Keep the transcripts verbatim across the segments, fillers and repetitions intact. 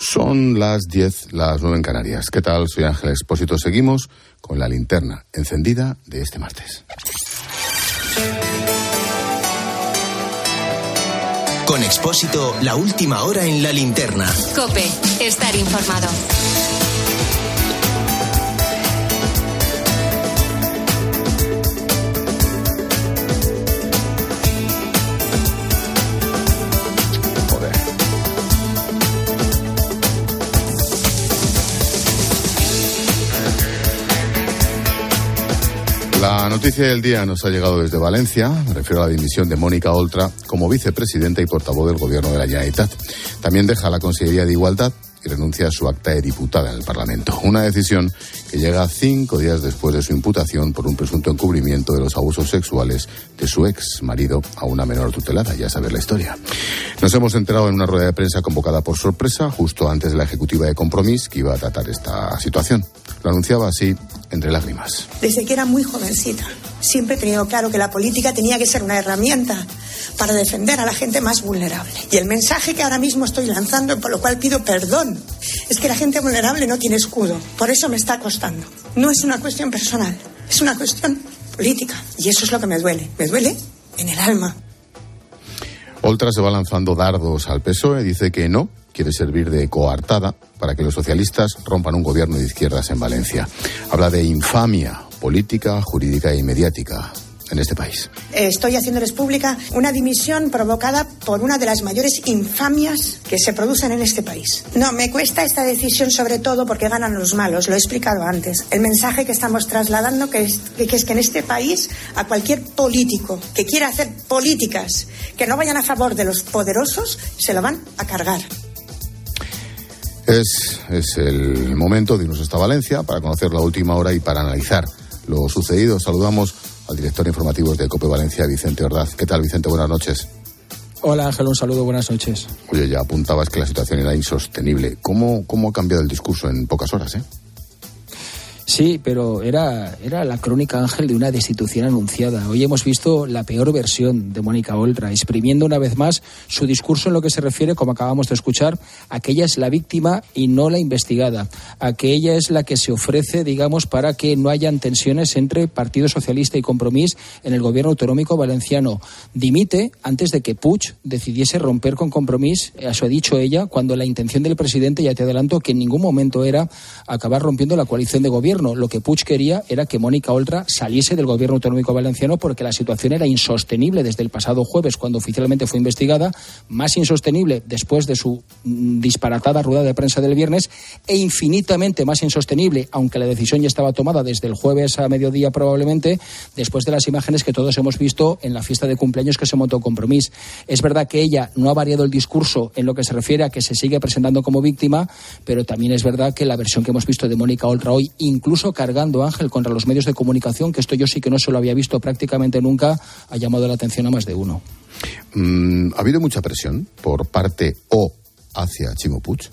Son las diez, las nueve en Canarias. ¿Qué tal? Soy Ángel Expósito. Seguimos con la linterna encendida de este martes. Con Expósito, la última hora en la linterna. COPE, estar informado. La noticia del día nos ha llegado desde Valencia. Me refiero a la dimisión de Mónica Oltra como vicepresidenta y portavoz del Gobierno de la Generalitat. También deja la Consellería de Igualdad y renuncia a su acta de diputada en el Parlamento. Una decisión que llega cinco días después de su imputación por un presunto encubrimiento de los abusos sexuales de su ex marido a una menor tutelada. Ya sabes la historia. Nos hemos enterado en una rueda de prensa convocada por sorpresa, justo antes de la ejecutiva de Compromís, que iba a tratar esta situación. Lo anunciaba así, entre lágrimas. Desde que era muy jovencita, siempre he tenido claro que la política tenía que ser una herramienta para defender a la gente más vulnerable. Y el mensaje que ahora mismo estoy lanzando, por lo cual pido perdón, es que la gente vulnerable no tiene escudo. Por eso me está costando. No es una cuestión personal, es una cuestión política. Y eso es lo que me duele. Me duele en el alma. Oltra se va lanzando dardos al P S O E, dice que no quiere servir de coartada para que los socialistas rompan un gobierno de izquierdas en Valencia. Habla de infamia política, jurídica y mediática en este país. Estoy haciéndoles pública una dimisión provocada por una de las mayores infamias que se producen en este país. No, me cuesta esta decisión sobre todo porque ganan los malos, lo he explicado antes. El mensaje que estamos trasladando que es que, es que en este país a cualquier político que quiera hacer políticas que no vayan a favor de los poderosos se lo van a cargar. Es, es el momento de irnos hasta Valencia para conocer la última hora y para analizar lo sucedido. Saludamos al director de informativos de COPE Valencia, Vicente Ordaz. ¿Qué tal, Vicente? Buenas noches. Hola, Ángel, un saludo, buenas noches. Oye, ya apuntabas que la situación era insostenible. ¿Cómo, cómo ha cambiado el discurso en pocas horas, eh? Sí, pero era, era la crónica, Ángel, de una destitución anunciada. Hoy hemos visto la peor versión de Mónica Oltra, exprimiendo una vez más su discurso en lo que se refiere, como acabamos de escuchar, a que ella es la víctima y no la investigada, a que ella es la que se ofrece, digamos, para que no hayan tensiones entre Partido Socialista y Compromís en el gobierno autonómico valenciano. Dimite antes de que Puig decidiese romper con Compromís, eso ha dicho ella, cuando la intención del presidente, ya te adelanto, que en ningún momento era acabar rompiendo la coalición de gobierno. Lo que Puig quería era que Mónica Oltra saliese del gobierno autonómico valenciano porque la situación era insostenible desde el pasado jueves, cuando oficialmente fue investigada, más insostenible después de su disparatada rueda de prensa del viernes e infinitamente más insostenible, aunque la decisión ya estaba tomada desde el jueves a mediodía probablemente, después de las imágenes que todos hemos visto en la fiesta de cumpleaños que se montó Compromís. Es verdad que ella no ha variado el discurso en lo que se refiere a que se sigue presentando como víctima, pero también es verdad que la versión que hemos visto de Mónica Oltra hoy, incluso Incluso cargando, Ángel, contra los medios de comunicación, que esto yo sí que no se lo había visto prácticamente nunca, ha llamado la atención a más de uno. Mm, ¿Ha habido mucha presión por parte o hacia Ximo Puig?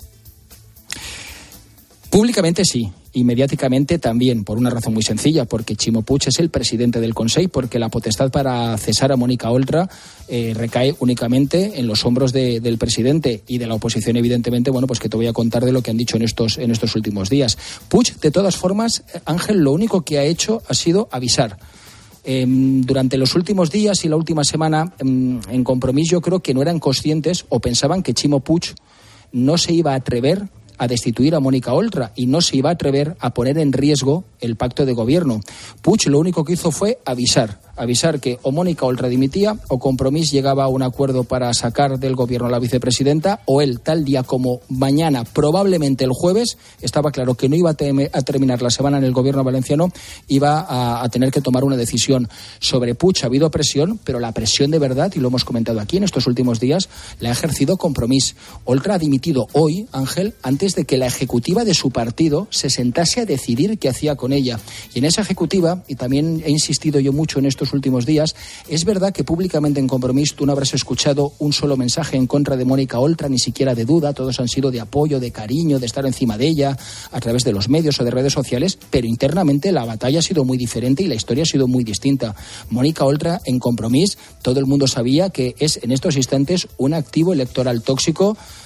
Públicamente sí, y mediáticamente también, por una razón muy sencilla, porque Ximo Puig es el presidente del Consell, porque la potestad para cesar a Mónica Oltra eh, recae únicamente en los hombros de, del presidente y de la oposición, evidentemente, bueno, pues que te voy a contar de lo que han dicho en estos, en estos últimos días. Puig, de todas formas, Ángel, lo único que ha hecho ha sido avisar. Eh, durante los últimos días y la última semana, eh, en Compromís, yo creo que no eran conscientes o pensaban que Ximo Puig no se iba a atrever a destituir a Mónica Oltra y no se iba a atrever a poner en riesgo el pacto de gobierno. Puig lo único que hizo fue avisar, avisar que o Mónica Oltra dimitía o Compromís llegaba a un acuerdo para sacar del gobierno a la vicepresidenta, o él, tal día como mañana, probablemente el jueves, estaba claro que no iba a, tem- a terminar la semana en el gobierno valenciano, iba a, a tener que tomar una decisión. Sobre Puig ha habido presión, pero la presión de verdad, y lo hemos comentado aquí en estos últimos días, la ha ejercido Compromís. Oltra ha dimitido hoy, Ángel, antes de que la ejecutiva de su partido se sentase a decidir qué hacía con ella. Y en esa ejecutiva, y también he insistido yo mucho en estos últimos días, es verdad que públicamente en Compromís tú no habrás escuchado un solo mensaje en contra de Mónica Oltra, ni siquiera de duda, todos han sido de apoyo, de cariño, de estar encima de ella a través de los medios o de redes sociales, pero internamente la batalla ha sido muy diferente y la historia ha sido muy distinta. Mónica Oltra en Compromís, todo el mundo sabía que es en estos instantes un activo electoral tóxico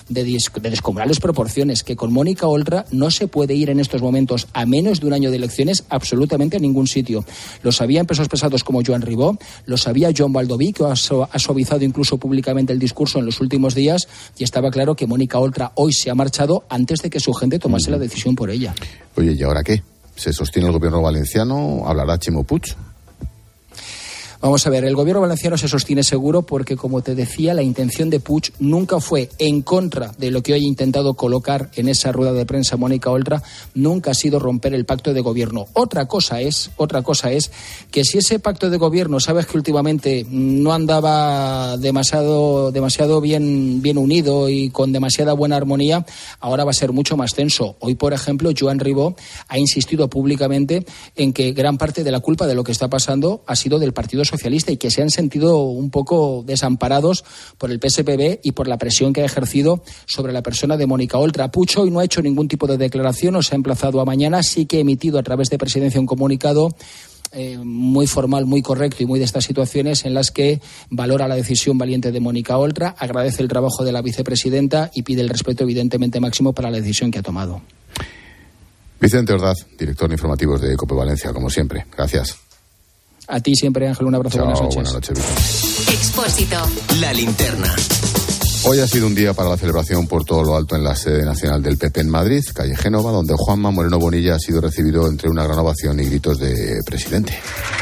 de, dis- de descomunales proporciones, que con Mónica Oltra no se puede ir en estos momentos, a menos de un año de elecciones, absolutamente a ningún sitio. Lo sabían pesos pesados como Joan Ribó, lo sabía Joan Baldoví, que ha, su- ha suavizado incluso públicamente el discurso en los últimos días, y estaba claro que Mónica Oltra hoy se ha marchado antes de que su gente tomase la decisión por ella. Oye, ¿y ahora qué? ¿Se sostiene el gobierno valenciano? ¿Hablará Chimo Puig? Vamos a ver, el gobierno valenciano se sostiene seguro porque, como te decía, la intención de Puig nunca fue en contra de lo que hoy ha intentado colocar en esa rueda de prensa Mónica Oltra, nunca ha sido romper el pacto de gobierno. Otra cosa es, otra cosa es que si ese pacto de gobierno, sabes que últimamente no andaba demasiado, demasiado bien, bien unido y con demasiada buena armonía, ahora va a ser mucho más tenso. Hoy, por ejemplo, Joan Ribó ha insistido públicamente en que gran parte de la culpa de lo que está pasando ha sido del Partido Socialista y que se han sentido un poco desamparados por el P S P B y por la presión que ha ejercido sobre la persona de Mónica Oltra. Puig hoy no ha hecho ningún tipo de declaración, o se ha emplazado a mañana, sí que ha emitido a través de Presidencia un comunicado eh, muy formal, muy correcto y muy de estas situaciones en las que valora la decisión valiente de Mónica Oltra, agradece el trabajo de la vicepresidenta y pide el respeto evidentemente máximo para la decisión que ha tomado. Vicente Ordaz, director de informativos de COPE Valencia, como siempre. Gracias. A ti siempre, Ángel, un abrazo. Chao, buenas noches. Buenas noches, Vicente. Expósito. La linterna. Hoy ha sido un día para la celebración por todo lo alto en la sede nacional del P P en Madrid, calle Génova, donde Juanma Moreno Bonilla ha sido recibido entre una gran ovación y gritos de presidente.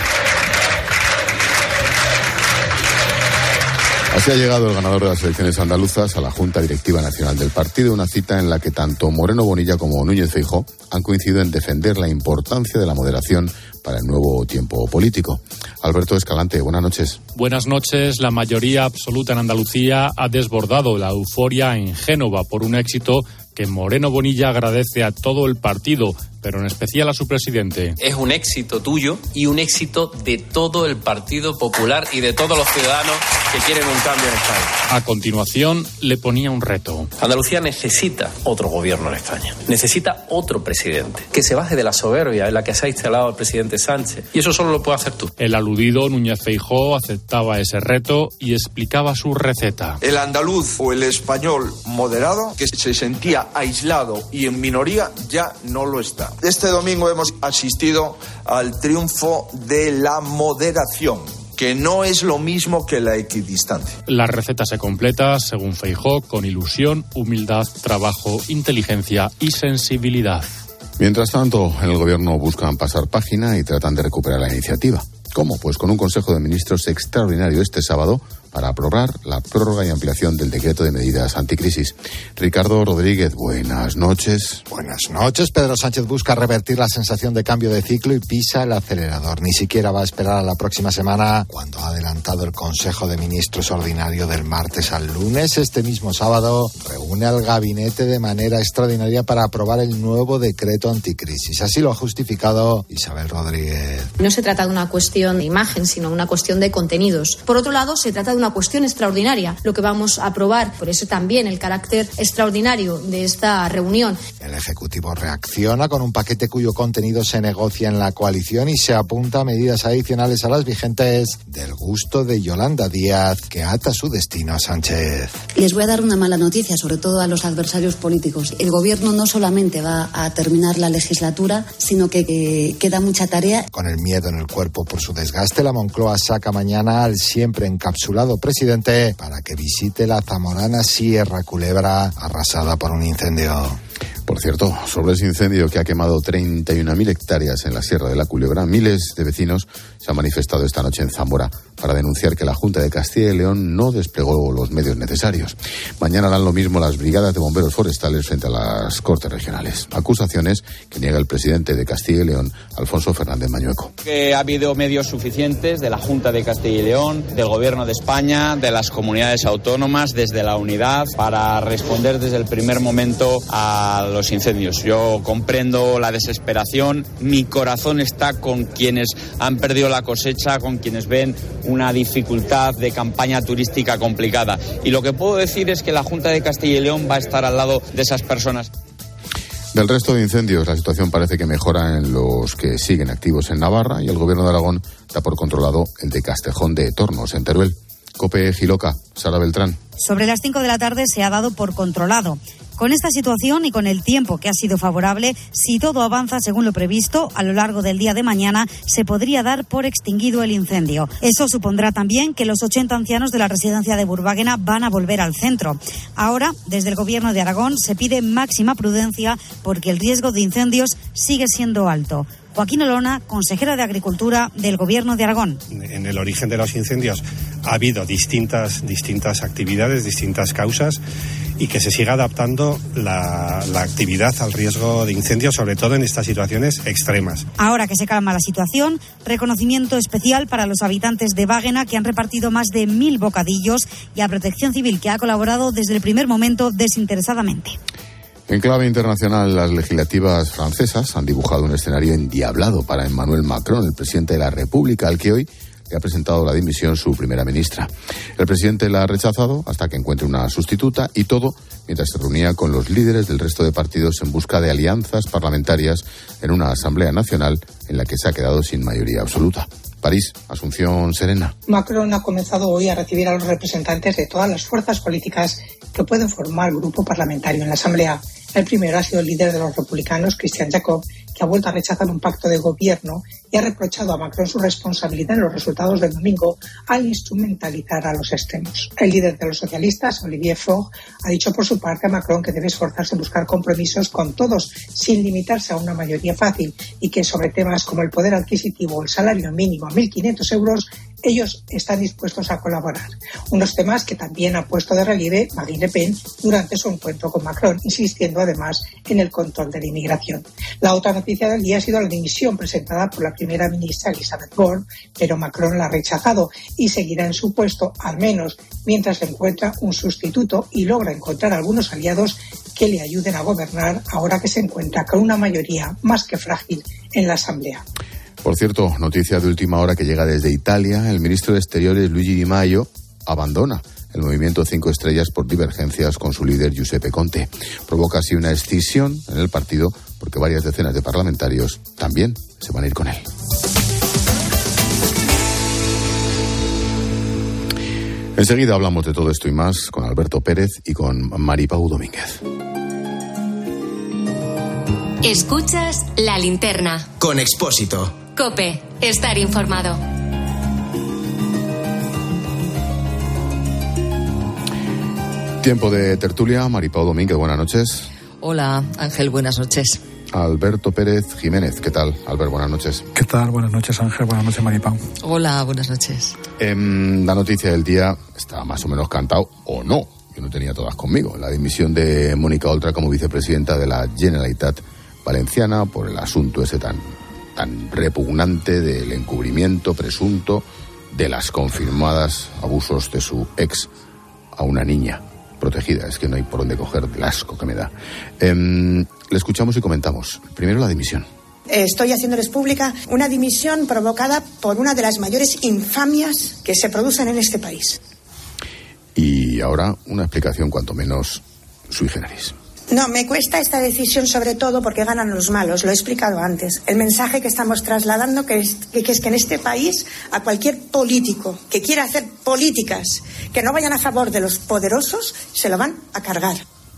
Así ha llegado el ganador de las elecciones andaluzas a la Junta Directiva Nacional del partido, una cita en la que tanto Moreno Bonilla como Núñez Feijóo han coincidido en defender la importancia de la moderación para el nuevo tiempo político. Alberto Escalante, buenas noches. Buenas noches. La mayoría absoluta en Andalucía ha desbordado la euforia en Génova por un éxito que Moreno Bonilla agradece a todo el partido, pero en especial a su presidente. Es un éxito tuyo y un éxito de todo el Partido Popular y de todos los ciudadanos que quieren un cambio en España. A continuación, le ponía un reto. Andalucía necesita otro gobierno en España. Necesita otro presidente que se baje de la soberbia en la que se ha instalado el presidente Sánchez. Y eso solo lo puede hacer tú. El aludido Núñez Feijóo aceptaba ese reto y explicaba su receta. El andaluz o el español moderado, que se sentía aislado y en minoría, ya no lo está. Este domingo hemos asistido al triunfo de la moderación, que no es lo mismo que la equidistancia. La receta se completa, según Feijóo, con ilusión, humildad, trabajo, inteligencia y sensibilidad. Mientras tanto, en el gobierno buscan pasar página y tratan de recuperar la iniciativa. ¿Cómo? Pues con un Consejo de Ministros extraordinario este sábado para aprobar la prórroga y ampliación del decreto de medidas anticrisis. Ricardo Rodríguez, buenas noches. Buenas noches. Pedro Sánchez busca revertir la sensación de cambio de ciclo y pisa el acelerador. Ni siquiera va a esperar a la próxima semana, cuando ha adelantado el Consejo de Ministros ordinario del martes al lunes. Este mismo sábado reúne al gabinete de manera extraordinaria para aprobar el nuevo decreto anticrisis. Así lo ha justificado Isabel Rodríguez. No se trata de una cuestión de imagen, sino una cuestión de contenidos. Por otro lado, se trata de una cuestión extraordinaria, lo que vamos a aprobar. Por eso también el carácter extraordinario de esta reunión. El Ejecutivo reacciona con un paquete cuyo contenido se negocia en la coalición y se apunta a medidas adicionales a las vigentes, del gusto de Yolanda Díaz, que ata su destino a Sánchez. Les voy a dar una mala noticia, sobre todo a los adversarios políticos. El Gobierno no solamente va a terminar la legislatura, sino que eh, queda mucha tarea. Con el miedo en el cuerpo por su desgaste, la Moncloa saca mañana al siempre encapsulado presidente para que visite la zamorana Sierra Culebra, arrasada por un incendio. Por cierto, sobre ese incendio que ha quemado treinta y una mil hectáreas en la Sierra de la Culebra, miles de vecinos se han manifestado esta noche en Zamora para denunciar que la Junta de Castilla y León no desplegó los medios necesarios. Mañana harán lo mismo las brigadas de bomberos forestales frente a las Cortes Regionales. Acusaciones que niega el presidente de Castilla y León, Alfonso Fernández Mañueco. Que ha habido medios suficientes de la Junta de Castilla y León, del Gobierno de España, de las comunidades autónomas, desde la unidad, para responder desde el primer momento a los incendios. Yo comprendo la desesperación, mi corazón está con quienes han perdido la cosecha, con quienes ven una dificultad de campaña turística complicada. Y lo que puedo decir es que la Junta de Castilla y León va a estar al lado de esas personas. Del resto de incendios, la situación parece que mejora en los que siguen activos en Navarra y el Gobierno de Aragón da por controlado el de Castejón de Tornos, en Teruel. COPE Giloca, Sara Beltrán. Sobre las cinco de la tarde se ha dado por controlado. Con esta situación y con el tiempo que ha sido favorable, si todo avanza según lo previsto, a lo largo del día de mañana se podría dar por extinguido el incendio. Eso supondrá también que los ochenta ancianos de la residencia de Burbaguena van a volver al centro. Ahora, desde el Gobierno de Aragón, se pide máxima prudencia porque el riesgo de incendios sigue siendo alto. Joaquín Olona, consejero de Agricultura del Gobierno de Aragón. En el origen de los incendios ha habido distintas, distintas actividades, distintas causas, y que se siga adaptando la, la actividad al riesgo de incendio, sobre todo en estas situaciones extremas. Ahora que se calma la situación, reconocimiento especial para los habitantes de Báguena, que han repartido más de mil bocadillos, y a Protección Civil, que ha colaborado desde el primer momento desinteresadamente. En clave internacional, las legislativas francesas han dibujado un escenario endiablado para Emmanuel Macron, el presidente de la República, al que hoy le ha presentado la dimisión su primera ministra. El presidente la ha rechazado hasta que encuentre una sustituta, y todo mientras se reunía con los líderes del resto de partidos en busca de alianzas parlamentarias en una Asamblea Nacional en la que se ha quedado sin mayoría absoluta. París, Asunción Serena. Macron ha comenzado hoy a recibir a los representantes de todas las fuerzas políticas que pueden formar grupo parlamentario en la Asamblea. El primero ha sido el líder de los republicanos, Christian Jacob, que ha vuelto a rechazar un pacto de gobierno y ha reprochado a Macron su responsabilidad en los resultados del domingo al instrumentalizar a los extremos. El líder de los socialistas, Olivier Faure, ha dicho por su parte a Macron que debe esforzarse en buscar compromisos con todos, sin limitarse a una mayoría fácil, y que sobre temas como el poder adquisitivo o el salario mínimo a mil quinientos euros, ellos están dispuestos a colaborar. Unos temas que también ha puesto de relieve Marine Le Pen durante su encuentro con Macron, insistiendo además en el control de la inmigración. La otra noticia del día ha sido la dimisión presentada por la primera ministra Elisabeth Borne, pero Macron la ha rechazado y seguirá en su puesto, al menos mientras encuentra un sustituto y logra encontrar algunos aliados que le ayuden a gobernar ahora que se encuentra con una mayoría más que frágil en la Asamblea. Por cierto, noticia de última hora que llega desde Italia: el ministro de Exteriores, Luigi Di Maio, abandona el movimiento Cinco Estrellas por divergencias con su líder Giuseppe Conte. Provoca así una escisión en el partido porque varias decenas de parlamentarios también se van a ir con él. Enseguida hablamos de todo esto y más con Alberto Pérez y con Maripau Domínguez. Escuchas La Linterna con Expósito. COPE, estar informado. Tiempo de tertulia. Maripau Domínguez, buenas noches. Hola, Ángel, buenas noches. Alberto Pérez Jiménez, ¿qué tal? Albert, buenas noches. ¿Qué tal? Buenas noches, Ángel. Buenas noches, Maripau. Hola, buenas noches. Eh, la noticia del día está más o menos cantado, o no. Yo no tenía todas conmigo. La dimisión de Mónica Oltra como vicepresidenta de la Generalitat Valenciana por el asunto ese tan, tan repugnante del encubrimiento presunto de las confirmadas abusos de su ex a una niña protegida. Es que no hay por dónde coger el asco que me da. Eh, le escuchamos y comentamos. Primero la dimisión. Estoy haciéndoles pública una dimisión provocada por una de las mayores infamias que se producen en este país. Y ahora una explicación cuanto menos sui generis. No, me cuesta esta decisión sobre todo porque ganan los malos, lo he explicado antes. El mensaje que estamos trasladando que es que, que es que en este país a cualquier político que quiera hacer políticas que no vayan a favor de los poderosos, se lo van a cargar.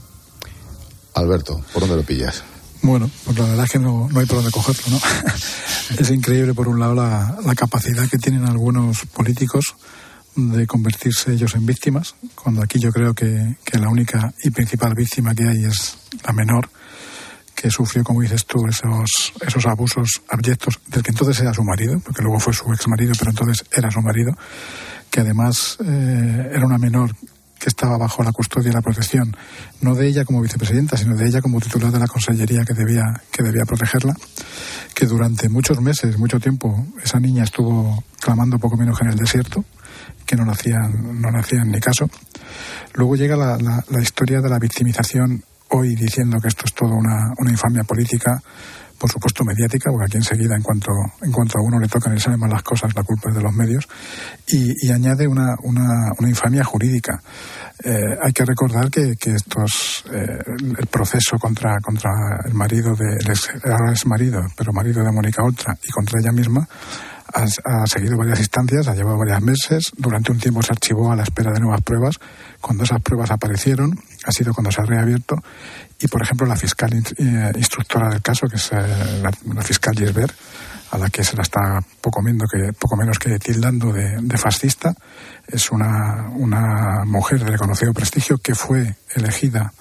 Alberto, ¿por dónde lo pillas? Bueno, pues la verdad es que no, no hay por dónde cogerlo, ¿no? Es increíble, por un lado, la, la capacidad que tienen algunos políticos de convertirse ellos en víctimas, cuando aquí yo creo que, que la única y principal víctima que hay es la menor, que sufrió, como dices tú, esos, esos abusos abyectos del que entonces era su marido, porque luego fue su ex marido, pero entonces era su marido, que además eh, era una menor que estaba bajo la custodia y la protección, no de ella como vicepresidenta, sino de ella como titular de la consellería que debía, que debía protegerla, que durante muchos meses, mucho tiempo, esa niña estuvo clamando poco menos que en el desierto, que no le hacían, no le hacían ni caso. Luego llega la, la, la historia de la victimización hoy, diciendo que esto es toda una, una infamia política, por supuesto mediática, porque aquí enseguida, en cuanto, en cuanto a uno le tocan y le salen mal las cosas, la culpa es de los medios, y, y añade una, una, una infamia jurídica. Eh, hay que recordar que, que estos, eh, el proceso contra, contra el marido de, el ex, ahora es marido, pero marido de Mónica Oltra, y contra ella misma, ha, ha seguido varias instancias, ha llevado varios meses. Durante un tiempo se archivó a la espera de nuevas pruebas. Cuando esas pruebas aparecieron, ha sido cuando se ha reabierto. Y, por ejemplo, la fiscal eh, instructora del caso, que es eh, la, la fiscal Gisbert, a la que se la está poco menos que, poco menos que tildando de, de fascista, es una, una mujer de reconocido prestigio que fue elegida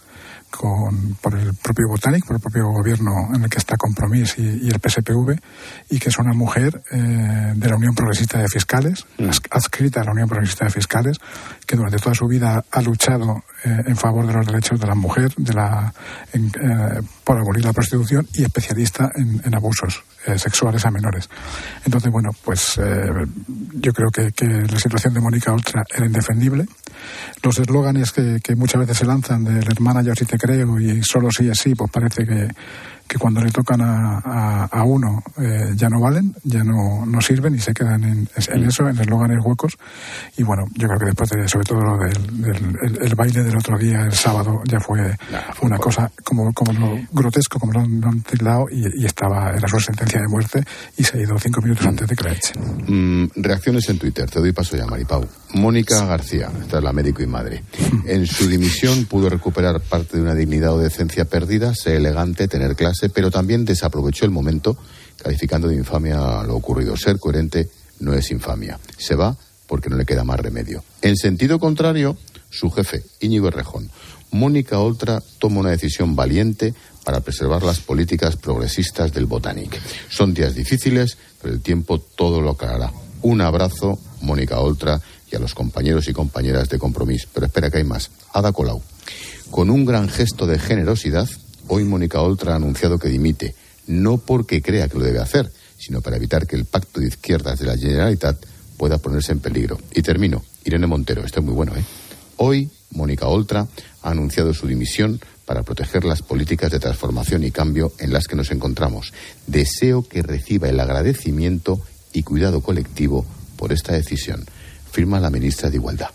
Con, por el propio Botanic, por el propio gobierno en el que está Compromís y, y el P S P V, y que es una mujer eh, de la Unión Progresista de Fiscales, mm. adscrita a la Unión Progresista de Fiscales, que durante toda su vida ha luchado eh, en favor de los derechos de la mujer, de la, en, eh, por abolir la prostitución, y especialista en, en abusos eh, sexuales a menores. Entonces, bueno, pues eh, yo creo que, que la situación de Mónica Oltra era indefendible. Los eslóganes que, que muchas veces se lanzan del hermana yo sí te creo y solo sí es sí, pues parece que, que cuando le tocan a, a, a uno eh, ya no valen, ya no, no sirven y se quedan en, en eso, en eslóganes huecos. Y bueno, yo creo que después de, sobre todo lo del, del el, el baile del otro día, el sábado, ya fue nah, una fue cosa como, como lo grotesco, como lo han tildado, y, y estaba, era su sentencia de muerte y se ha ido cinco minutos mm. antes de que la echen. Mm, reacciones en Twitter, te doy paso ya, Maripau. Mónica García, esta es la médico y madre. En su dimisión pudo recuperar parte de una dignidad o decencia perdida, ser elegante, tener clase, pero también desaprovechó el momento, calificando de infamia lo ocurrido. Ser coherente no es infamia. Se va porque no le queda más remedio. En sentido contrario, su jefe, Íñigo Errejón. Mónica Oltra toma una decisión valiente para preservar las políticas progresistas del Botanic. Son días difíciles, pero el tiempo todo lo aclarará. Un abrazo, Mónica Oltra, y a los compañeros y compañeras de Compromís. Pero espera, que hay más. Ada Colau. Con un gran gesto de generosidad, hoy Mónica Oltra ha anunciado que dimite, no porque crea que lo debe hacer, sino para evitar que el pacto de izquierdas de la Generalitat pueda ponerse en peligro. Y termino. Irene Montero, esto es muy bueno, ¿eh? Hoy Mónica Oltra ha anunciado su dimisión para proteger las políticas de transformación y cambio en las que nos encontramos. Deseo que reciba el agradecimiento y cuidado colectivo por esta decisión. Firma la ministra de Igualdad.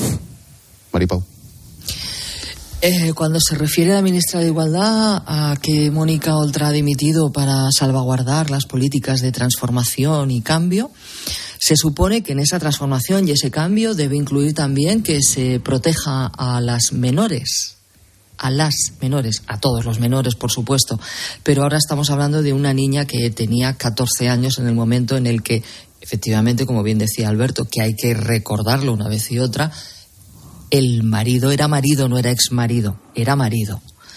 Maripau. Eh, cuando se refiere a la ministra de Igualdad a que Mónica Oltra ha dimitido para salvaguardar las políticas de transformación y cambio, se supone que en esa transformación y ese cambio debe incluir también que se proteja a las menores, a las menores, a todos los menores, por supuesto, pero ahora estamos hablando de una niña que tenía catorce años en el momento en el que, efectivamente, como bien decía Alberto, que hay que recordarlo una vez y otra, el marido era marido, no era exmarido, era marido.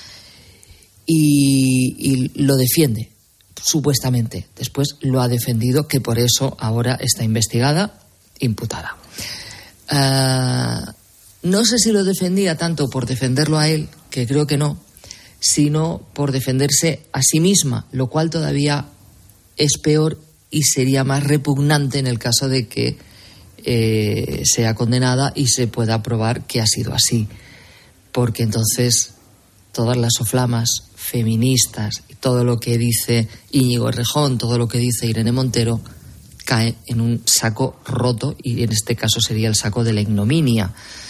Y, y lo defiende, supuestamente. Después lo ha defendido, que por eso ahora está investigada, imputada. Uh, no sé si lo defendía tanto por defenderlo a él, que creo que no, sino por defenderse a sí misma, lo cual todavía es peor y sería más repugnante en el caso de que eh, sea condenada y se pueda probar que ha sido así. Porque entonces todas las soflamas feministas y todo lo que dice Íñigo Errejón, todo lo que dice Irene Montero, cae en un saco roto, y en este caso sería el saco de la ignominia.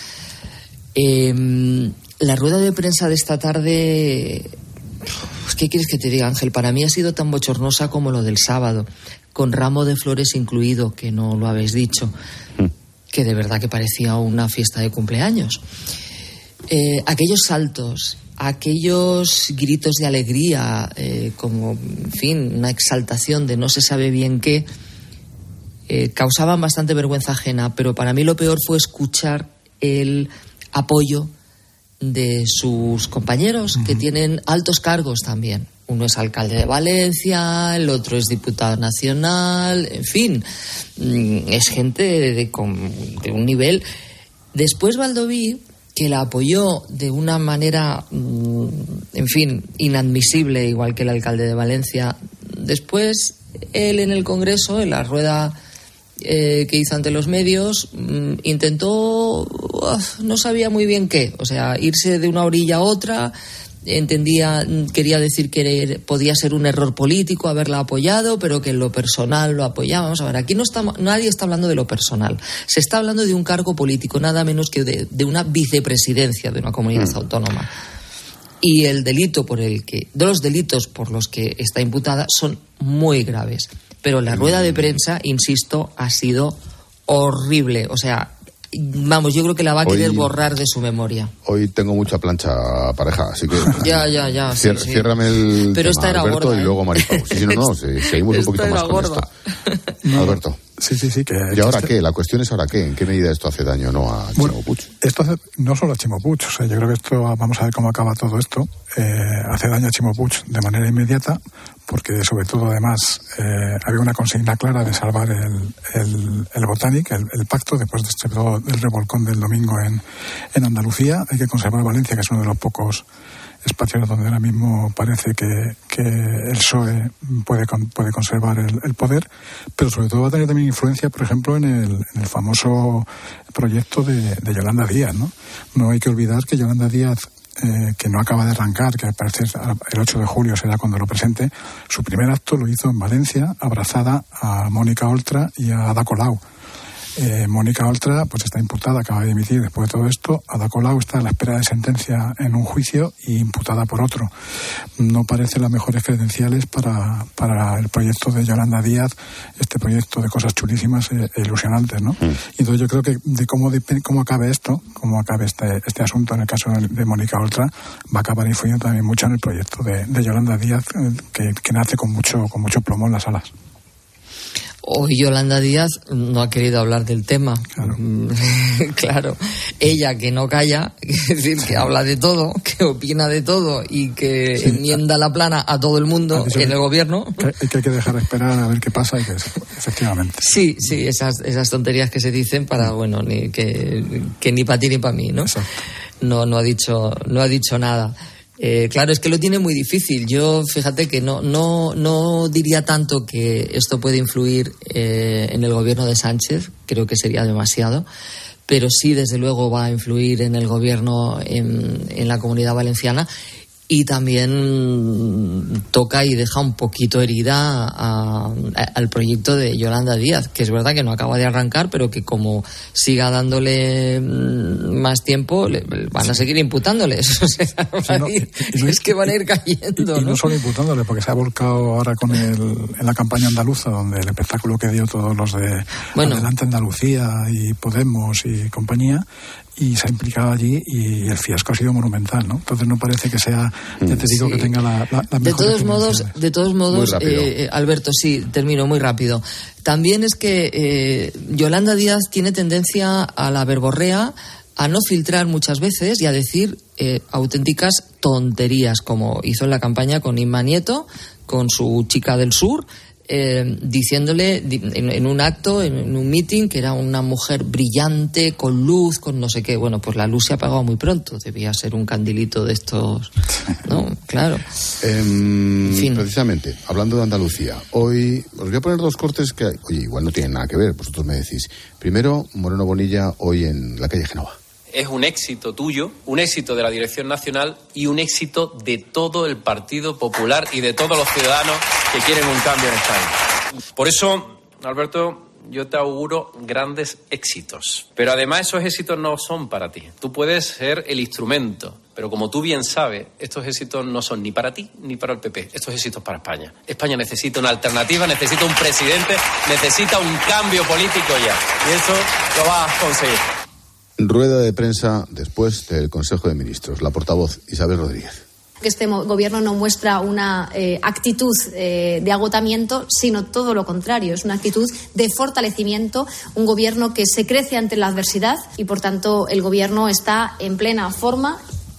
Eh, la rueda de prensa de esta tarde, ¿qué quieres que te diga, Ángel? Para mí ha sido tan bochornosa como lo del sábado, con ramo de flores incluido, que no lo habéis dicho, que de verdad que parecía una fiesta de cumpleaños. Eh, aquellos saltos, aquellos gritos de alegría, eh, como, en fin, una exaltación de no se sabe bien qué, eh, causaban bastante vergüenza ajena, pero para mí lo peor fue escuchar el apoyo de sus compañeros, que tienen altos cargos también. Uno es alcalde de Valencia, el otro es diputado nacional, en fin, es gente de, de, de un nivel. Después Baldoví, que la apoyó de una manera, en fin, inadmisible, igual que el alcalde de Valencia. Después, él en el Congreso, en la rueda eh, que hizo ante los medios, intentó, uf, no sabía muy bien qué, o sea, irse de una orilla a otra. Entendía, quería decir que podía ser un error político haberla apoyado, pero que en lo personal lo apoyaba. Vamos a ver, aquí no está, nadie está hablando de lo personal. Se está hablando de un cargo político, nada menos que de, de una vicepresidencia de una comunidad mm. autónoma. Y el delito por el que, de los delitos por los que está imputada son muy graves. Pero la rueda de prensa, insisto, ha sido horrible. O sea, vamos, yo creo que la va a querer hoy, borrar de su memoria. Hoy tengo mucha plancha, pareja, así que... ya, ya, ya. Cier, sí, sí. Ciérrame el Pero tema, esta era Alberto, gorda, y ¿eh? luego Maripau. Sí, sí, no, no, sí, seguimos un poquito más con gorda. Esto. No, Alberto. Sí, sí, sí. Que, ¿Y que ahora este... qué? La cuestión es ahora qué. ¿En qué medida esto hace daño no a Chimo bueno, Puig? Esto hace, no solo a Chimo Puig. O sea, yo creo que esto, vamos a ver cómo acaba todo esto. Eh, hace daño a Chimo Puig de manera inmediata, porque sobre todo además eh, había una consigna clara de salvar el, el, el Botanic, el, el pacto, después de este, del revolcón del domingo en, en Andalucía. Hay que conservar Valencia, que es uno de los pocos espacios donde ahora mismo parece que, que el P S O E puede, puede conservar el, el poder, pero sobre todo va a tener también influencia, por ejemplo, en el, en el famoso proyecto de, de Yolanda Díaz, ¿no? No hay que olvidar que Yolanda Díaz, eh, que no acaba de arrancar, que parece el ocho de julio será cuando lo presente, su primer acto lo hizo en Valencia, abrazada a Mónica Oltra y a Ada Colau. Eh, Mónica Oltra pues está imputada, acaba de emitir después de todo esto. Ada Colau está a la espera de sentencia en un juicio y imputada por otro. No parecen las mejores credenciales para, para el proyecto de Yolanda Díaz, este proyecto de cosas chulísimas e, e ilusionantes, ¿no? Mm. Y entonces yo creo que de cómo, de cómo acabe esto, cómo acabe este, este asunto en el caso de, de Mónica Oltra, va a acabar influyendo también mucho en el proyecto de, de Yolanda Díaz, que, que nace con mucho, con mucho plomo en las alas. Hoy Yolanda Díaz no ha querido hablar del tema. Claro. Claro. Ella que no calla, es decir, que habla de todo, que opina de todo y que sí. enmienda la plana a todo el mundo en el gobierno. Que, que hay que dejar esperar a ver qué pasa y que efectivamente. Sí, sí, esas, esas tonterías que se dicen para, bueno, ni que, que ni para ti ni para mí, ¿no? Exacto. No, no ha dicho, no ha dicho nada. Eh, claro, es que lo tiene muy difícil. Yo, fíjate que no, no, no diría tanto que esto puede influir eh, en el gobierno de Sánchez, creo que sería demasiado, pero sí, desde luego, va a influir en el gobierno en, en la Comunidad Valenciana. Y también toca y deja un poquito herida a, a, al proyecto de Yolanda Díaz, que es verdad que no acaba de arrancar, pero que como siga dándole más tiempo, le, van a seguir imputándoles. O sea, sí, no, ir, y, es que van a ir cayendo. Y, y, ¿no? no solo imputándole, porque se ha volcado ahora con el, en la campaña andaluza, donde el espectáculo que dio todos los de bueno, Adelante Andalucía y Podemos y compañía, y se ha implicado allí y el fiasco ha sido monumental, ¿no? Entonces no parece que sea, ya te digo, sí. que tenga la, la, la de todos modos, de todos modos, eh, Alberto, sí, termino muy rápido. También es que eh, Yolanda Díaz tiene tendencia a la verborrea, a no filtrar muchas veces y a decir eh, auténticas tonterías, como hizo en la campaña con Inma Nieto, con su chica del sur, Eh, diciéndole en, en un acto, en, en un meeting, que era una mujer brillante, con luz, con no sé qué. Bueno, pues la luz se ha apagado muy pronto. Debía ser un candilito de estos, ¿no? Claro. Eh, en fin. Precisamente, hablando de Andalucía, hoy os voy a poner dos cortes que, oye, igual no tienen nada que ver, vosotros me decís. Primero, Moreno Bonilla, hoy en la calle Génova. Es un éxito tuyo, un éxito de la Dirección Nacional y un éxito de todo el Partido Popular y de todos los ciudadanos que quieren un cambio en España. Por eso, Alberto, yo te auguro grandes éxitos. Pero además esos éxitos no son para ti. Tú puedes ser el instrumento, pero como tú bien sabes, estos éxitos no son ni para ti ni para el P P. Estos éxitos para España. España necesita una alternativa, necesita un presidente, necesita un cambio político ya. Y eso lo vas a conseguir. Rueda de prensa después del Consejo de Ministros. La portavoz, Isabel Rodríguez. Que este gobierno no muestra una eh, actitud eh, de agotamiento, sino todo lo contrario. Es una actitud de fortalecimiento, un gobierno que se crece ante la adversidad y, por tanto, el gobierno está en plena forma.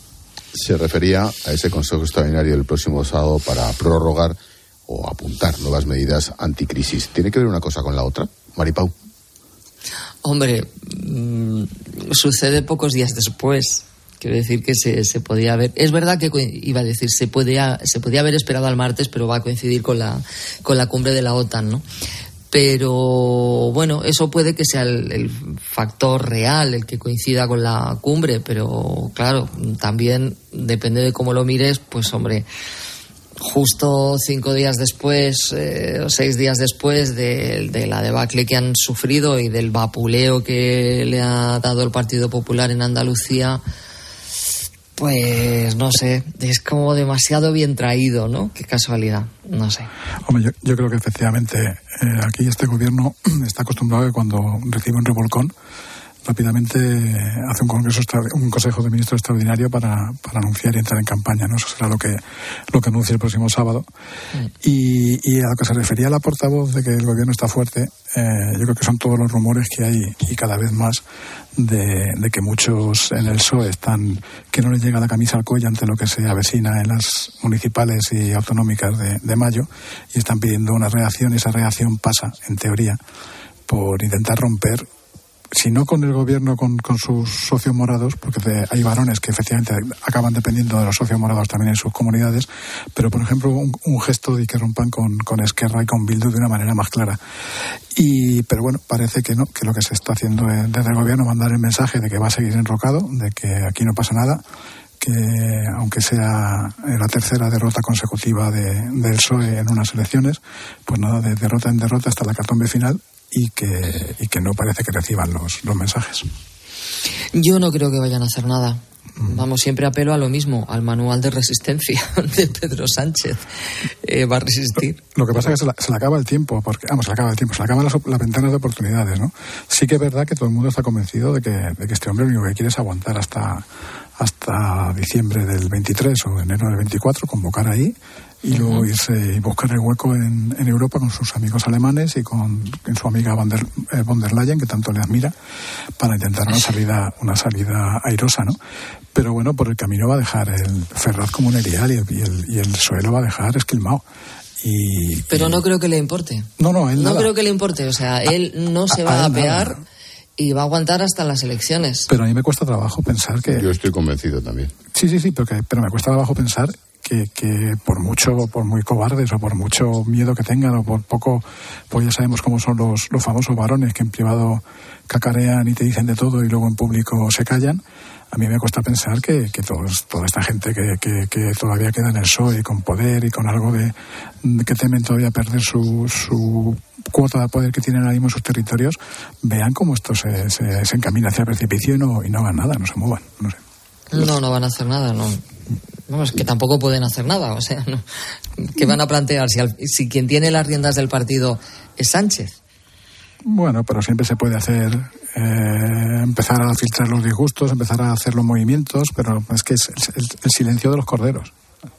Se refería a ese Consejo Extraordinario del próximo sábado para prorrogar o apuntar nuevas medidas anticrisis. ¿Tiene que ver una cosa con la otra, Maripau? Hombre, mmm, sucede pocos días después. Quiero decir que se, se podía haber... Es verdad que, iba a decir, se podía, se podía haber esperado al martes, pero va a coincidir con la, con la cumbre de la OTAN, ¿no? Pero, bueno, eso puede que sea el, el factor real, el que coincida con la cumbre, pero, claro, también depende de cómo lo mires, pues, hombre... Justo cinco días después, eh, o seis días después de, de la debacle que han sufrido y del vapuleo que le ha dado el Partido Popular en Andalucía, Pues no sé, es como demasiado bien traído, ¿no? Qué casualidad, no sé. Hombre, yo, yo creo que efectivamente eh, aquí este gobierno está acostumbrado a que cuando recibe un revolcón rápidamente hace un congreso un consejo de ministros extraordinario para, para anunciar y entrar en campaña, ¿no? Eso será lo que lo que anuncie el próximo sábado. Mm. Y, y a lo que se refería la portavoz de que el gobierno está fuerte, eh, yo creo que son todos los rumores que hay y cada vez más de, de que muchos en el P S O E están que no les llega la camisa al cuello ante lo que se avecina en las municipales y autonómicas de, de mayo y están pidiendo una reacción y esa reacción pasa, en teoría, por intentar romper, si no con el gobierno, con, con sus socios morados, porque hay varones que efectivamente acaban dependiendo de los socios morados también en sus comunidades, pero por ejemplo un, un gesto de que rompan con, con Esquerra y con Bildu de una manera más clara. Y, pero bueno, parece que no, que lo que se está haciendo es, desde el gobierno, mandar el mensaje de que va a seguir enrocado, de que aquí no pasa nada, que aunque sea la tercera derrota consecutiva de, del P S O E en unas elecciones, pues nada, de derrota en derrota hasta la hecatombe final, y que, y que no parece que reciban los, los mensajes. Yo no creo que vayan a hacer nada. Vamos, siempre apelo a lo mismo, al manual de resistencia de Pedro Sánchez. Eh, va a resistir. Lo, lo que pasa es que se, la, se le acaba el tiempo, porque, vamos, se le acaba el tiempo, se le acaban las, las ventanas de oportunidades, ¿no? Sí que es verdad que todo el mundo está convencido de que, de que este hombre lo único que quiere es aguantar hasta, hasta diciembre del veintitrés o enero del veinticuatro, convocar ahí y uh-huh. luego irse y buscar el hueco en, en Europa con sus amigos alemanes y con, con su amiga von der, eh, von der Leyen, que tanto le admira, para intentar una salida, una salida airosa, ¿no? Pero bueno, por el camino va a dejar el Ferraz como un erial y el, y el, y el P S O E lo va a dejar esquilmado. Y, Pero y... no creo que le importe. No, no, él No nada. creo que le importe, o sea, él no se a, va a a pegar nada. Y va a aguantar hasta las elecciones. Pero a mí me cuesta trabajo pensar que... Yo estoy convencido también. Sí, sí, sí, pero, que, pero me cuesta trabajo pensar que, que por mucho, por muy cobardes o por mucho miedo que tengan o por poco, pues ya sabemos cómo son los, los famosos varones que en privado cacarean y te dicen de todo y luego en público se callan. A mí me cuesta pensar que, que todos, toda esta gente que, que, que todavía queda en el P S O E con poder y con algo de que temen todavía perder su, su cuota de poder que tienen ahora mismo en sus territorios, vean cómo esto se, se, se encamina hacia el precipicio y no, y no hagan nada, no se muevan, no sé. No, no van a hacer nada, no. No, es que tampoco pueden hacer nada, o sea, no. ¿Qué van a plantear si, al, si quien tiene las riendas del partido es Sánchez? Bueno, pero siempre se puede hacer, eh, empezar a filtrar los disgustos, empezar a hacer los movimientos, pero es que es el, el, el silencio de los corderos.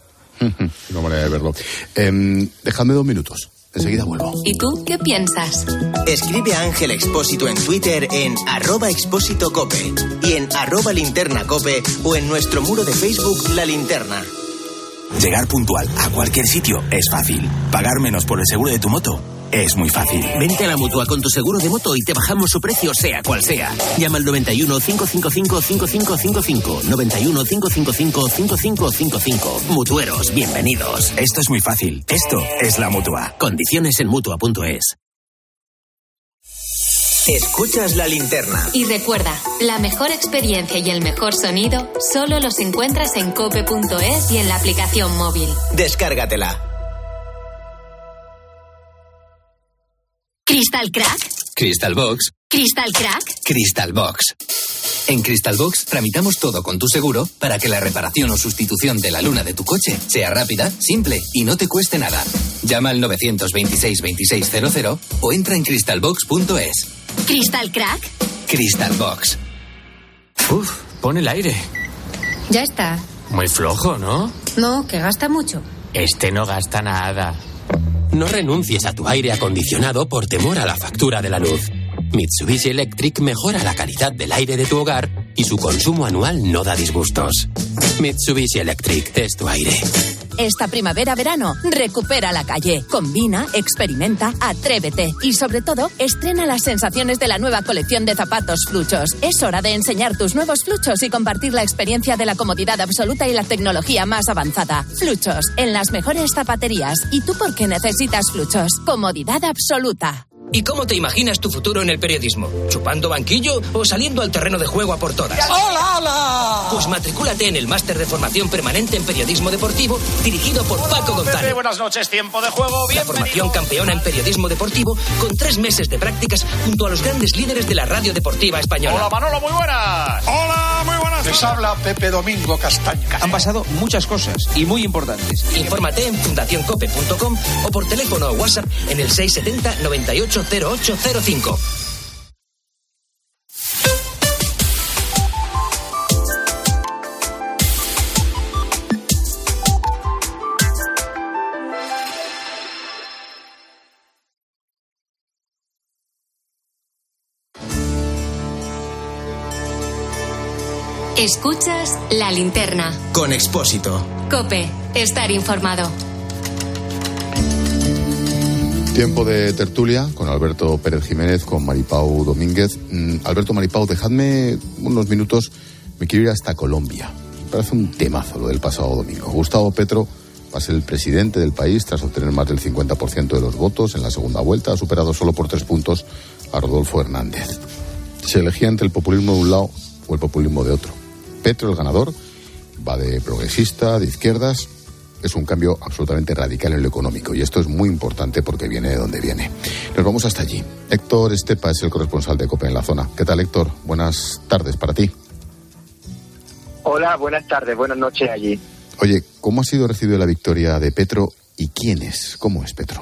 Una manera de verlo. Eh, dejadme dos minutos. Enseguida vuelvo. ¿Y tú qué piensas? Escribe a Ángel Expósito en Twitter en arroba expósito cope y en arroba linterna cope o en nuestro muro de Facebook La Linterna. Llegar puntual a cualquier sitio es fácil. Pagar menos por el seguro de tu moto es muy fácil. Vente a la Mutua con tu seguro de moto y te bajamos su precio sea cual sea. Llama al noventa y uno, cinco cinco cinco, cinco cinco cinco cinco. noventa y uno, cinco cinco cinco, cinco cinco cinco cinco. Mutueros, bienvenidos. Esto es muy fácil. Esto es la Mutua. Condiciones en Mutua punto es. Escuchas La Linterna. Y recuerda, la mejor experiencia y el mejor sonido solo los encuentras en cope punto es y en la aplicación móvil. Descárgatela. ¿Crystal Crack? Crystal Box. ¿Crystal Crack? Crystal Box. En Crystal Box tramitamos todo con tu seguro para que la reparación o sustitución de la luna de tu coche sea rápida, simple y no te cueste nada. Llama al nueve dos seis, veintiséis cero cero o entra en crystal box punto es. ¿Crystal Crack? Crystal Box. Uf, pon el aire. Ya está. Muy flojo, ¿no? No, que gasta mucho. Este no gasta nada. No renuncies a tu aire acondicionado por temor a la factura de la luz. Mitsubishi Electric mejora la calidad del aire de tu hogar y su consumo anual no da disgustos. Mitsubishi Electric es tu aire. Esta primavera-verano, recupera la calle. Combina, experimenta, atrévete y, sobre todo, estrena las sensaciones de la nueva colección de zapatos Fluchos. Es hora de enseñar tus nuevos Fluchos y compartir la experiencia de la comodidad absoluta y la tecnología más avanzada. Fluchos, en las mejores zapaterías. ¿Y tú por qué necesitas Fluchos? Comodidad absoluta. ¿Y cómo te imaginas tu futuro en el periodismo? ¿Chupando banquillo o saliendo al terreno de juego a por todas? ¡Hola, hola! Pues matricúlate en el máster de formación permanente en periodismo deportivo dirigido por Paco González. Buenas noches, tiempo de juego. La formación campeona en periodismo deportivo con tres meses de prácticas junto a los grandes líderes de la radio deportiva española. Hola, Manolo, muy buenas. Hola, muy buenas. Les habla Pepe Domingo Castaña. Han pasado muchas cosas y muy importantes. Infórmate en fundación cope punto com o por teléfono o WhatsApp en el seis siete cero, noventa y ocho, cero ocho cero cinco. Escuchas La Linterna. Con Expósito. COPE. Estar informado. Tiempo de tertulia con Alberto Pérez Jiménez, con Maripau Domínguez. Mm, Alberto, Maripau, dejadme unos minutos. Me quiero ir hasta Colombia. Me parece un temazo lo del pasado domingo. Gustavo Petro va a ser el presidente del país tras obtener más del cincuenta por ciento de los votos en la segunda vuelta. Ha superado solo por tres puntos a Rodolfo Hernández. Se elegía entre el populismo de un lado o el populismo de otro. Petro, el ganador, va de progresista, de izquierdas. Es un cambio absolutamente radical en lo económico y esto es muy importante porque viene de donde viene. Nos vamos hasta allí. Héctor Estepa es el corresponsal de COPE en la zona. ¿Qué tal, Héctor? Buenas tardes para ti. Hola, buenas tardes, buenas noches allí. Oye, ¿cómo ha sido recibida la victoria de Petro y quién es? ¿Cómo es Petro?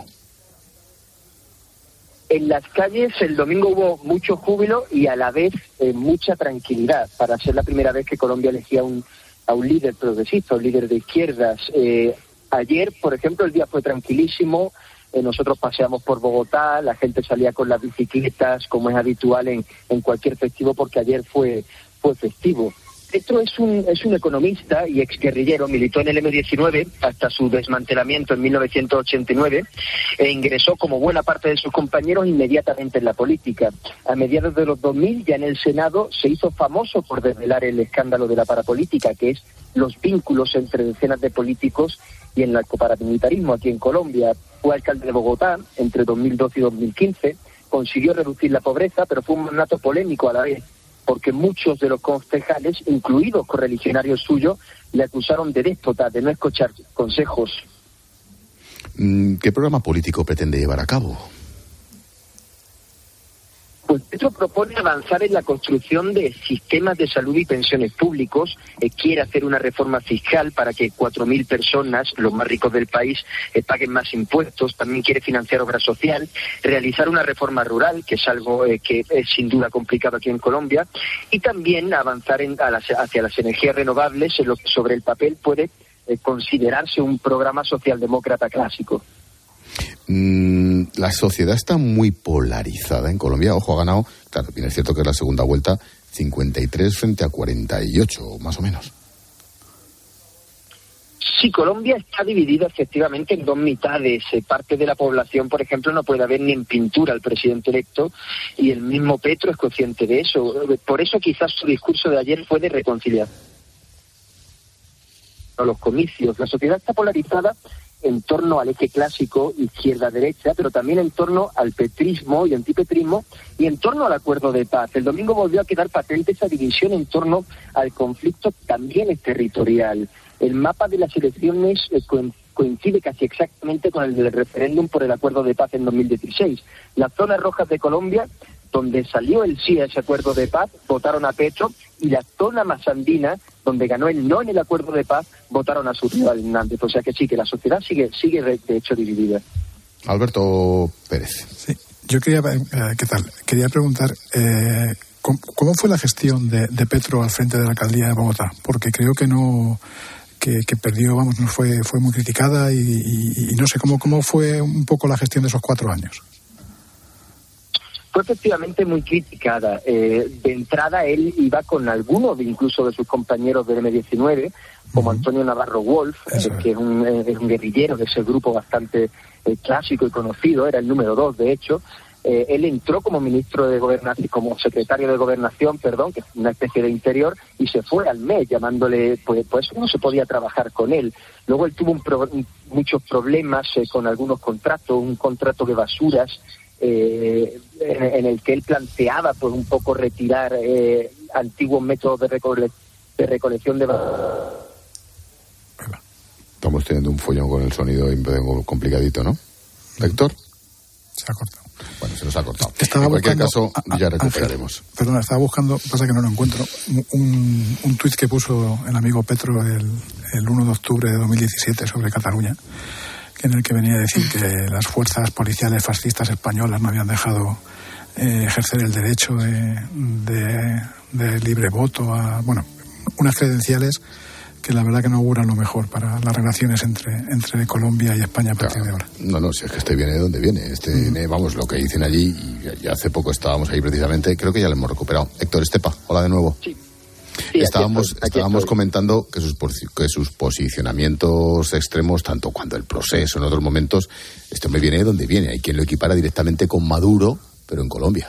En las calles el domingo hubo mucho júbilo y a la vez eh, mucha tranquilidad para ser la primera vez que Colombia elegía un, a un líder progresista, un líder de izquierdas. Eh, ayer, por ejemplo, el día fue tranquilísimo. Eh, nosotros paseamos por Bogotá, la gente salía con las bicicletas, como es habitual en, en cualquier festivo, porque ayer fue, fue festivo. Petro es un, es un economista y exguerrillero, militó en el eme diecinueve hasta su desmantelamiento en mil novecientos ochenta y nueve e ingresó, como buena parte de sus compañeros, inmediatamente en la política. A mediados de los dos mil, ya en el Senado, se hizo famoso por desvelar el escándalo de la parapolítica, que es los vínculos entre decenas de políticos y el narcoparamilitarismo aquí en Colombia. Fue alcalde de Bogotá entre dos mil doce y dos mil quince, consiguió reducir la pobreza, pero fue un mandato polémico a la vez, porque muchos de los concejales, incluidos correligionarios suyos, le acusaron de déspota, de no escuchar consejos. ¿Qué programa político pretende llevar a cabo? Pues Petro propone avanzar en la construcción de sistemas de salud y pensiones públicos, eh, quiere hacer una reforma fiscal para que cuatro mil personas, los más ricos del país, eh, paguen más impuestos, también quiere financiar obra social, realizar una reforma rural, que es algo eh, que es sin duda complicado aquí en Colombia, y también avanzar en, a las, hacia las energías renovables, en lo que sobre el papel puede eh, considerarse un programa socialdemócrata clásico. Mm, la sociedad está muy polarizada en Colombia. Ojo, ha ganado, claro, bien es cierto que es la segunda vuelta, cincuenta y tres frente a cuarenta y ocho, más o menos. Sí, Colombia está dividida efectivamente en dos mitades. Parte de la población, por ejemplo, no puede ver ni en pintura al presidente electo, y el mismo Petro es consciente de eso. Por eso quizás su discurso de ayer fue de reconciliación. Los comicios. La sociedad está polarizada en torno al eje clásico izquierda-derecha, pero también en torno al petrismo y antipetrismo y en torno al acuerdo de paz. El domingo volvió a quedar patente esa división en torno al conflicto que también es territorial. El mapa de las elecciones eh, coincide casi exactamente con el del referéndum por el acuerdo de paz en dos mil dieciséis. Las zonas rojas de Colombia, donde salió el sí a ese acuerdo de paz, votaron a Petro, y la zona más andina, donde ganó el no en el acuerdo de paz, votaron a su rival Hernández. O sea que sí, que la sociedad sigue, sigue de hecho dividida. Alberto Pérez. Sí, yo quería, eh, ¿qué tal? Quería preguntar, eh, ¿cómo, ¿cómo fue la gestión de, de Petro al frente de la alcaldía de Bogotá? Porque creo que no, que, que perdió, vamos, no fue, fue muy criticada y, y, y no sé, ¿cómo, ¿cómo fue un poco la gestión de esos cuatro años? Fue efectivamente muy criticada. Eh, de entrada él iba con algunos de incluso de sus compañeros del eme diecinueve, como uh-huh. Antonio Navarro Wolf, eh, que es un, eh, es un guerrillero de ese grupo bastante eh, clásico y conocido, era el número dos de hecho. Eh, él entró como ministro de gobernación, como secretario de gobernación, perdón, que es una especie de interior, y se fue al M E, llamándole, pues, pues no se podía trabajar con él. Luego él tuvo un pro, muchos problemas eh, con algunos contratos, un contrato de basuras eh, en, en el que él planteaba pues un poco retirar eh, antiguos métodos de, recole- de recolección de... Estamos teniendo un follón con el sonido complicadito, ¿no? ¿Héctor? Se ha cortado. Bueno, se nos ha cortado. Estaba en cualquier buscando, caso, a, a, ya recuperaremos. Ángel, perdona, estaba buscando, pasa que no lo encuentro, un, un tuit que puso el amigo Petro el, el uno de octubre de dos mil diecisiete sobre Cataluña, en el que venía a decir que las fuerzas policiales fascistas españolas no habían dejado eh, ejercer el derecho de, de, de libre voto, a, bueno, unas credenciales que la verdad que no auguran lo mejor para las relaciones entre, entre Colombia y España a partir claro. de ahora. No, no, si es que este viene de donde viene. Este mm. viene, vamos, lo que dicen allí, y ya hace poco estábamos ahí precisamente, creo que ya lo hemos recuperado. Héctor Estepa, hola de nuevo. Sí. Sí, estábamos aquí estoy, aquí estábamos estoy. comentando que sus, que sus posicionamientos extremos, tanto cuando el proceso, en otros momentos, este hombre viene de donde viene. Hay quien lo equipara directamente con Maduro, pero en Colombia.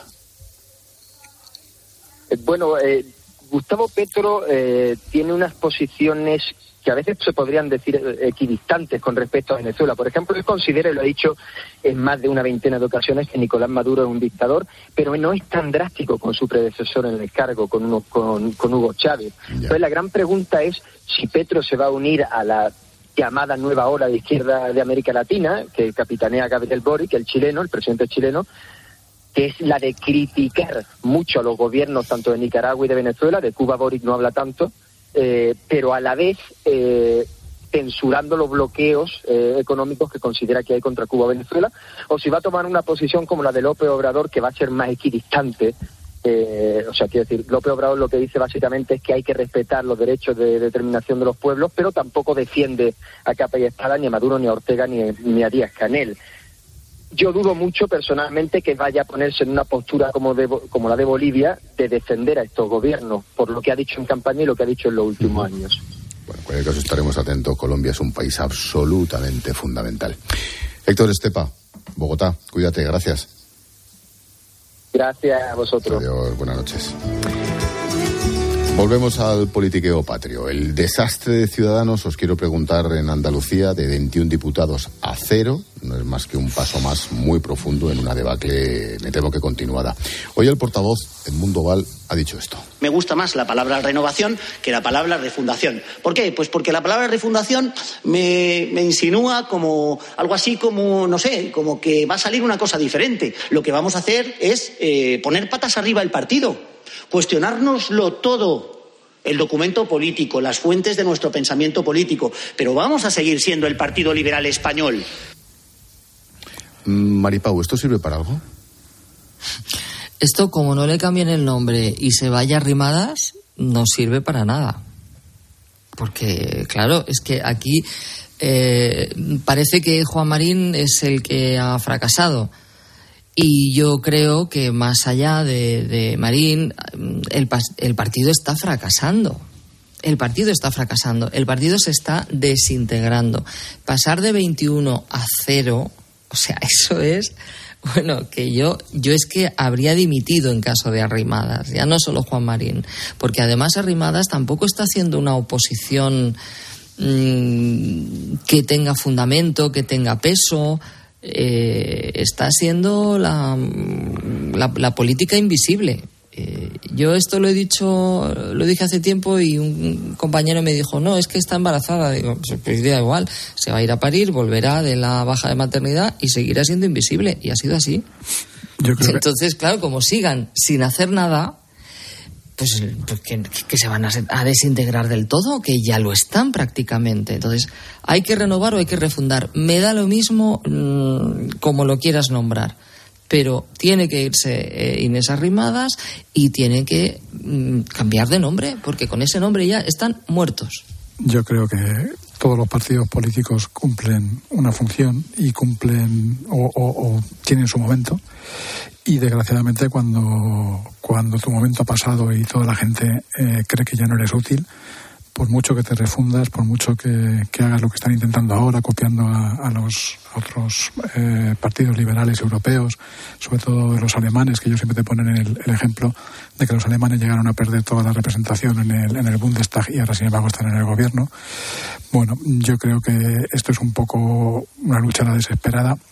Eh, bueno, eh, Gustavo Petro eh, tiene unas posiciones que a veces se podrían decir equidistantes con respecto a Venezuela. Por ejemplo, él considera, y lo ha dicho en más de una veintena de ocasiones, que Nicolás Maduro es un dictador, pero no es tan drástico con su predecesor en el cargo, con, uno, con, con Hugo Chávez. Yeah. Entonces la gran pregunta es si Petro se va a unir a la llamada nueva ola de izquierda de América Latina, que capitanea Gabriel Boric, el chileno, el presidente chileno, que es la de criticar mucho a los gobiernos tanto de Nicaragua y de Venezuela. De Cuba Boric no habla tanto, eh, pero a la vez eh, censurando los bloqueos eh, económicos que considera que hay contra Cuba o Venezuela, o si va a tomar una posición como la de López Obrador, que va a ser más equidistante. Eh, o sea, quiero decir, López Obrador lo que dice básicamente es que hay que respetar los derechos de determinación de los pueblos, pero tampoco defiende a capa y espada ni a Maduro, ni a Ortega, ni, ni a Díaz-Canel. Yo dudo mucho personalmente que vaya a ponerse en una postura como, de, como la de Bolivia de defender a estos gobiernos, por lo que ha dicho en campaña y lo que ha dicho en los últimos años. Bueno, en cualquier caso estaremos atentos. Colombia es un país absolutamente fundamental. Héctor Estepa, Bogotá, cuídate, gracias. Gracias a vosotros. Adiós, buenas noches. Volvemos al politiqueo patrio. El desastre de Ciudadanos, os quiero preguntar, en Andalucía, de veintiún diputados a cero, no es más que un paso más muy profundo en una debacle, me temo que continuada. Hoy el portavoz, Edmundo Val, ha dicho esto. Me gusta más la palabra renovación que la palabra refundación. ¿Por qué? Pues porque la palabra refundación me, me insinúa como algo así como, no sé, como que va a salir una cosa diferente. Lo que vamos a hacer es eh, poner patas arriba el partido, cuestionárnoslo todo, el documento político, las fuentes de nuestro pensamiento político, pero vamos a seguir siendo el Partido Liberal Español. Maripau, ¿esto sirve para algo? Esto, como no le cambien el nombre y se vaya Arrimadas, no sirve para nada. Porque, claro, es que aquí eh, parece que Juan Marín es el que ha fracasado. Y yo creo que más allá de, de Marín, el, el partido está fracasando. El partido está fracasando. El partido se está desintegrando. Pasar de veintiuno a cero, o sea, eso es... Bueno, que yo, yo es que habría dimitido en caso de Arrimadas, ya no solo Juan Marín, porque además Arrimadas tampoco está haciendo una oposición mmm, que tenga fundamento, que tenga peso, eh, está haciendo la, la, la política invisible. Eh, yo esto lo he dicho, lo dije hace tiempo y un compañero me dijo, no, es que está embarazada. Digo, pues da igual, se va a ir a parir, volverá de la baja de maternidad y seguirá siendo invisible. Y ha sido así. Yo creo Entonces, que... claro, como sigan sin hacer nada, pues, pues que, que se van a, a desintegrar del todo, que ya lo están prácticamente. Entonces, hay que renovar o hay que refundar. Me da lo mismo mmm, como lo quieras nombrar. Pero tiene que irse eh, Inés Arrimadas y tiene que mm, cambiar de nombre, porque con ese nombre ya están muertos. Yo creo que todos los partidos políticos cumplen una función y cumplen o, o, o tienen su momento. Y desgraciadamente cuando, cuando tu momento ha pasado y toda la gente eh, cree que ya no eres útil, por mucho que te refundas, por mucho que, que hagas lo que están intentando ahora, copiando a, a los otros eh, partidos liberales europeos, sobre todo de los alemanes, que ellos siempre te ponen el, el ejemplo de que los alemanes llegaron a perder toda la representación en el, en el Bundestag y ahora sin embargo están en el gobierno. Bueno, yo creo que esto es un poco una lucha a la desesperada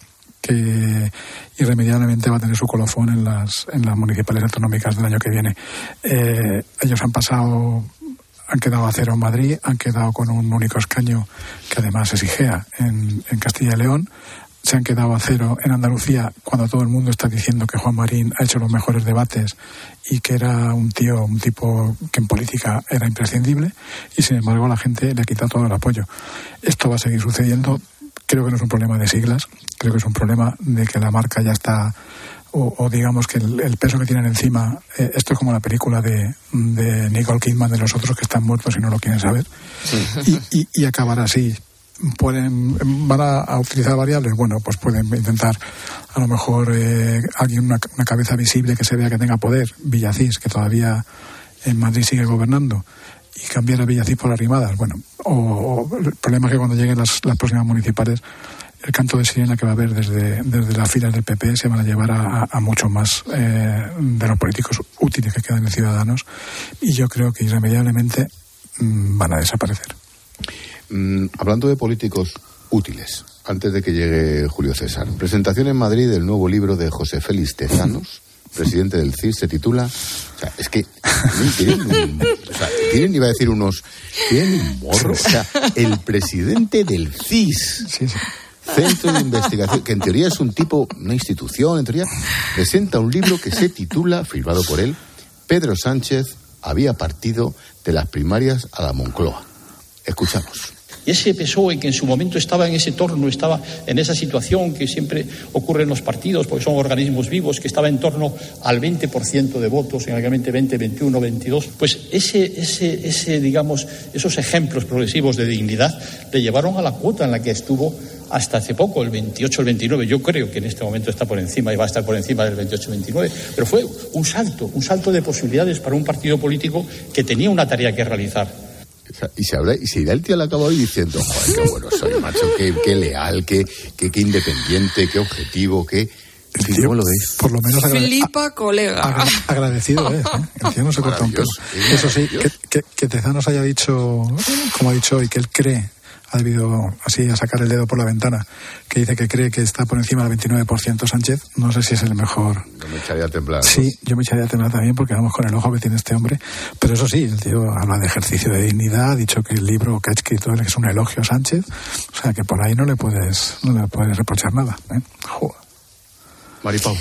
que irremediablemente va a tener su colofón en las, en las municipales autonómicas del año que viene. Eh, ellos han pasado, han quedado a cero en Madrid, han quedado con un único escaño que además es Igea en, en Castilla y León. Se han quedado a cero en Andalucía cuando todo el mundo está diciendo que Juan Marín ha hecho los mejores debates y que era un tío, un tipo que en política era imprescindible, y sin embargo la gente le ha quitado todo el apoyo. Esto va a seguir sucediendo. Creo que no es un problema de siglas, creo que es un problema de que la marca ya está, o, o digamos que el, el peso que tienen encima, eh, esto es como la película de, de Nicole Kidman de los otros que están muertos y no lo quieren saber, sí. y, y, y acabar así. Pueden, van a, a utilizar variables, bueno, pues pueden intentar a lo mejor eh, alguien, una, una cabeza visible que se vea que tenga poder, Villacís, que todavía en Madrid sigue gobernando, y cambiar a Villacís por Arrimadas, bueno, o, o el problema es que cuando lleguen las, las próximas municipales, el canto de sirena que va a haber desde, desde las filas del P P se van a llevar a, a, a mucho más eh, de los políticos útiles que quedan en Ciudadanos, y yo creo que irremediablemente mmm, van a desaparecer. Mm, hablando de políticos útiles, antes de que llegue Julio César, presentación en Madrid del nuevo libro de José Félix Tezanos, presidente del C I S, se titula, o sea, es que tienen, un, o sea, tienen, iba a decir unos, tienen un morro, o sea, el presidente del C I S, sí, sí. Centro de Investigación, que en teoría es un tipo, una institución, en teoría, presenta un libro que se titula, firmado por él, Pedro Sánchez había partido de las primarias a la Moncloa. Escuchamos. Y ese P S O E que en su momento estaba en ese torno, estaba en esa situación que siempre ocurre en los partidos, porque son organismos vivos, que estaba en torno al veinte por ciento de votos, en el veinte, veintiuno, veintidós, pues ese, ese, ese, digamos, esos ejemplos progresivos de dignidad le llevaron a la cuota en la que estuvo hasta hace poco, el veintiocho, el veintinueve. Yo creo que en este momento está por encima y va a estar por encima del veintiocho, veintinueve. Pero fue un salto, un salto de posibilidades para un partido político que tenía una tarea que realizar. Y se, habla, y se irá el tío al acabo hoy diciendo, joder, qué bueno soy, macho, qué, qué leal, qué, qué, qué independiente, qué objetivo, qué... El tío, ¿cómo lo es? Por lo menos agrade- Flipa, colega. Agra- agradecido es, ¿eh? El tío no se corta un pelo. Eso sí, que, que, que Tezanos haya dicho, como ha dicho hoy, que él cree, ha debido así a sacar el dedo por la ventana, que dice que cree que está por encima del veintinueve por ciento Sánchez, no sé si es el mejor. Yo me echaría a temblar. Sí, yo me echaría a temblar también porque vamos con el ojo que tiene este hombre, pero eso sí, el tío habla de ejercicio de dignidad, ha dicho que el libro que ha escrito él es un elogio a Sánchez, o sea que por ahí no le puedes, no le puedes reprochar nada, ¿eh? Joder. Maripau.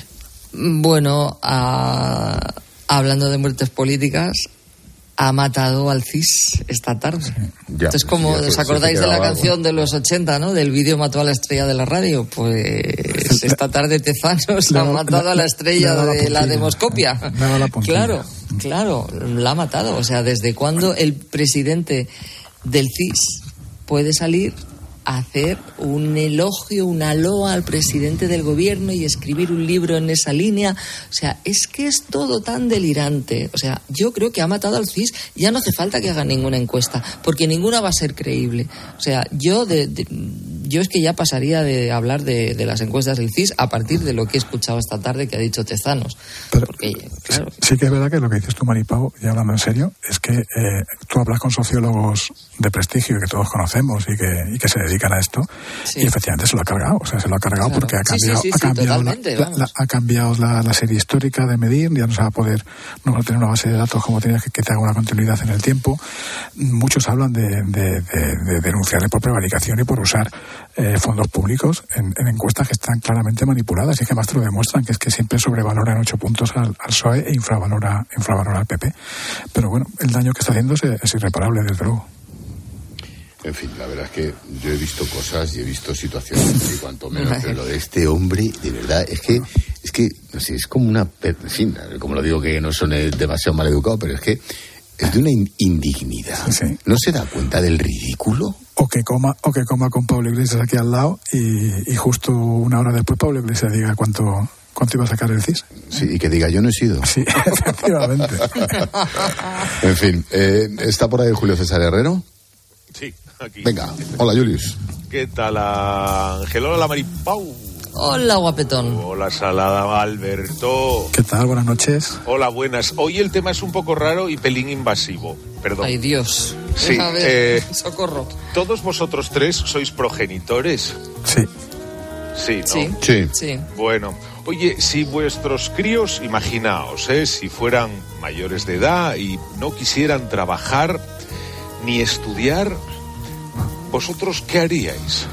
Bueno, a, hablando de muertes políticas, ha matado al C I S esta tarde. Sí, ya, Entonces, como sí, ¿os acordáis de la algo? canción de los ochenta, ¿no? Del vídeo Mató a la estrella de la radio? Pues esta tarde Tezanos ha matado a la estrella la de la demoscopia. La claro, claro, la ha matado. O sea, ¿desde cuándo el presidente del C I S puede salir a hacer un elogio, una loa al presidente del gobierno y escribir un libro en esa línea? O sea, es que es todo tan delirante. O sea, yo creo que ha matado al C I S. Ya no hace falta que hagan ninguna encuesta, porque ninguna va a ser creíble. O sea, yo de, de, yo es que ya pasaría de hablar de, de las encuestas del C I S a partir de lo que he escuchado esta tarde que ha dicho Tezanos. Pero, porque, claro. Sí que es verdad que lo que dices tú, Maripau, y hablando en serio, es que eh, tú hablas con sociólogos de prestigio que todos conocemos y que, y que se dedican a esto, sí. Y efectivamente se lo ha cargado, o sea, se lo ha cargado claro. porque ha cambiado, sí, sí, sí, ha cambiado, la, la, la, ha cambiado la, la serie histórica de medir, ya no se va a poder, no va a tener una base de datos como tenías que, que te haga una continuidad en el tiempo. Muchos hablan de, de, de, de denunciarle por prevaricación y por usar eh, fondos públicos en, en encuestas que están claramente manipuladas y que más te lo demuestran, que es que siempre sobrevaloran ocho puntos al, al P S O E e infravalora, infravalora al P P. Pero bueno, el daño que está haciendo es, es irreparable, desde luego. En fin, la verdad es que yo he visto cosas y he visto situaciones y cuanto menos, pero lo de este hombre, de verdad, es que, es que, no sé, es como una, en fin, como lo digo que no son demasiado mal educados, pero es que es de una indignidad. Sí. ¿No se da cuenta del ridículo? O que coma, o que coma con Pablo Iglesias aquí al lado y, y justo una hora después Pablo Iglesias diga cuánto... ¿Cuánto iba a sacar el C I S? Sí, y que diga, yo no he sido. Sí, efectivamente. En fin, eh, ¿está por ahí Julio César Herrero? Sí, aquí. Venga, hola Julius. ¿Qué tal, Ángel? Hola, Maripau. Hola, guapetón. Hola, Salada Alberto. ¿Qué tal? Buenas noches. Hola, buenas. Hoy el tema es un poco raro y pelín invasivo. Perdón. Ay, Dios. Sí, a ver, eh, socorro. ¿Todos vosotros tres sois progenitores? Sí. Sí, ¿no? Sí. Sí. Sí. Bueno, oye, si vuestros críos, imaginaos, ¿eh? si fueran mayores de edad y no quisieran trabajar ni estudiar, ¿vosotros qué haríais?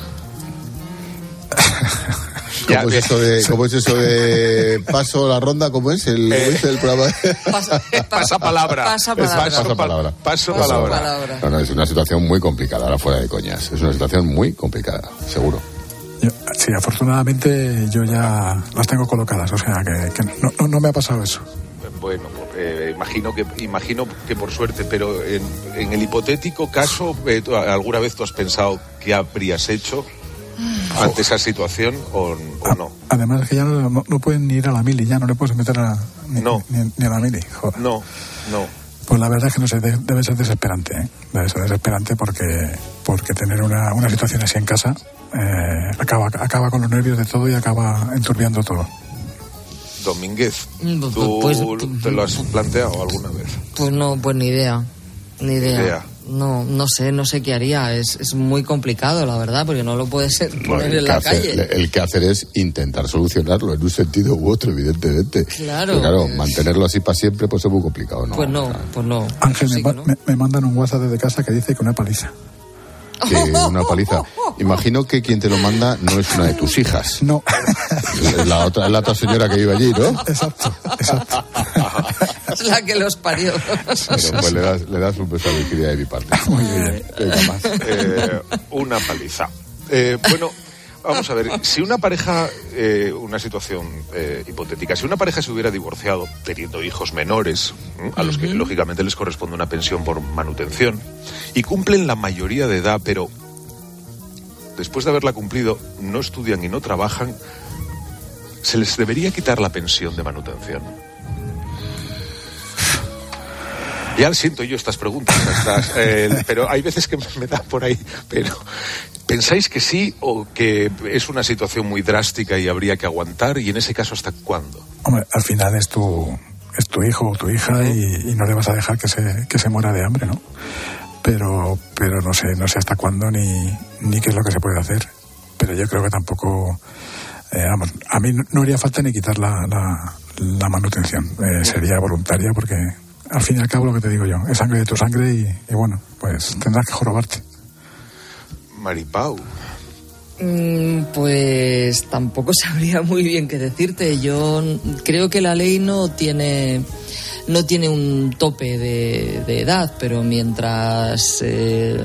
¿Cómo, es eso de, ¿Cómo es eso de paso la ronda? ¿Cómo es el, Eh, es el programa? Pasa, pasa palabra. Pasa palabra. Es paso palabra. Paso Paso palabra. palabra. No, no, es una situación muy complicada, ahora fuera de coñas. Es una situación muy complicada, seguro. Yo, sí, afortunadamente yo ya las tengo colocadas, o sea que, que no, no, no me ha pasado eso. Bueno, eh, imagino que imagino que por suerte, pero en, en el hipotético caso, eh, ¿tú, ¿alguna vez tú has pensado qué habrías hecho ante esa situación o, o no? Además es que ya no, no, no pueden ni ir a la mili, ya no le puedes meter a, ni, No. ni, ni a la mili. Joder. No, no. Pues la verdad es que no sé, de- debe ser desesperante, ¿eh? Debe ser desesperante porque, porque tener una, una situación así en casa eh, acaba, acaba con los nervios de todo y acaba enturbiando todo. Domínguez, Pues- ¿tú pues- te lo has planteado alguna vez? Pues no, pues ni idea. Ni idea. idea. No, no sé, no sé qué haría. Es, es muy complicado, la verdad, porque no lo puedes poner Bueno, el, en que la hacer, calle. el que hacer es intentar solucionarlo en un sentido u otro, evidentemente. Claro. Pero claro, mantenerlo así para siempre pues es muy complicado, ¿no? Pues no, pues no. Ángel, Sí me, que ma- no. me, me mandan un WhatsApp desde casa que dice que una paliza. Que una paliza. Imagino que quien te lo manda no es una de tus hijas. No. Es la otra, es la otra señora que vive allí, ¿no? Exacto, exacto. Es la que los parió. Pero pues le das, le das un beso a Virginia de mi parte. Muy bien. Venga, más. Eh, una paliza. Eh, bueno, vamos a ver, si una pareja, eh, una situación eh, hipotética, si una pareja se hubiera divorciado teniendo hijos menores, ¿m? a los que lógicamente les corresponde una pensión por manutención, y cumplen la mayoría de edad, pero después de haberla cumplido no estudian y no trabajan, ¿se les debería quitar la pensión de manutención? Ya siento yo estas preguntas, estas, eh, pero hay veces que me da por ahí. Pero ¿pensáis que sí o que es una situación muy drástica y habría que aguantar? Y en ese caso, ¿hasta cuándo? Hombre, al final es tu, es tu hijo o tu hija y, y no le vas a dejar que se, que se muera de hambre, ¿no? Pero, pero no sé, no sé hasta cuándo ni, ni qué es lo que se puede hacer. Pero yo creo que tampoco, eh, vamos, a mí no, no haría falta ni quitar la, la, la manutención. Eh, sería voluntaria porque al fin y al cabo lo que te digo yo, es sangre de tu sangre y, y bueno, pues tendrás que jorobarte. Maripau. Mm, Pues tampoco sabría muy bien qué decirte. Yo creo que la ley no tiene no tiene un tope de, de edad, pero mientras eh,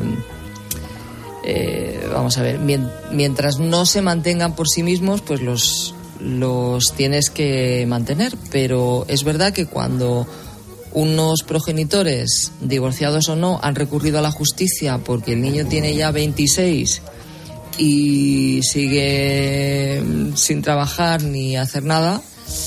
eh, vamos a ver, mien- mientras no se mantengan por sí mismos, pues los los tienes que mantener. Pero es verdad que cuando unos progenitores, divorciados o no, han recurrido a la justicia porque el niño tiene ya veintiséis y sigue sin trabajar ni hacer nada,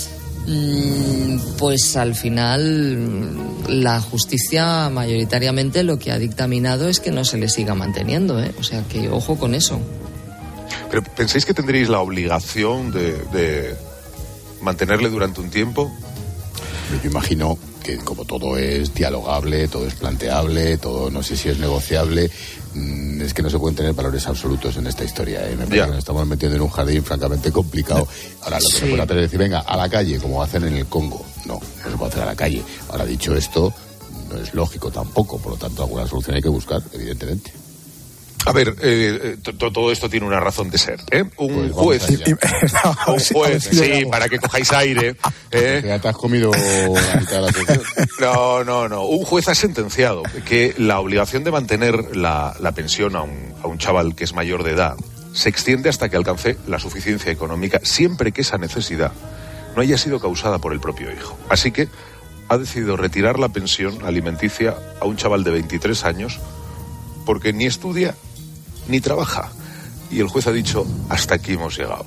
pues al final la justicia mayoritariamente lo que ha dictaminado es que no se le siga manteniendo, ¿eh? O sea que ojo con eso. ¿Pero pensáis que tendréis la obligación de, de mantenerle durante un tiempo? Yo imagino que como todo es dialogable, todo es planteable, todo no sé si es negociable, mmm, es que no se pueden tener valores absolutos en esta historia, ¿eh? Me parece Ya. que nos estamos metiendo en un jardín francamente complicado. Ahora lo que Sí. se puede hacer es decir, venga, a la calle, como hacen en el Congo. No, no se puede hacer a la calle. Ahora, dicho esto, no es lógico tampoco, por lo tanto alguna solución hay que buscar, evidentemente. A ver, eh, t- t- todo esto tiene una razón de ser, ¿eh? Un Pues vamos juez, allá. un juez, sí, para que cojáis aire, ¿eh? Ya te has comido la mitad de la sesión. No, no, no. Un juez ha sentenciado que la obligación de mantener la, la pensión a un, a un chaval que es mayor de edad se extiende hasta que alcance la suficiencia económica, siempre que esa necesidad no haya sido causada por el propio hijo. Así que ha decidido retirar la pensión alimenticia a un chaval de veintitrés años porque ni estudia ni trabaja. Y el juez ha dicho, hasta aquí hemos llegado.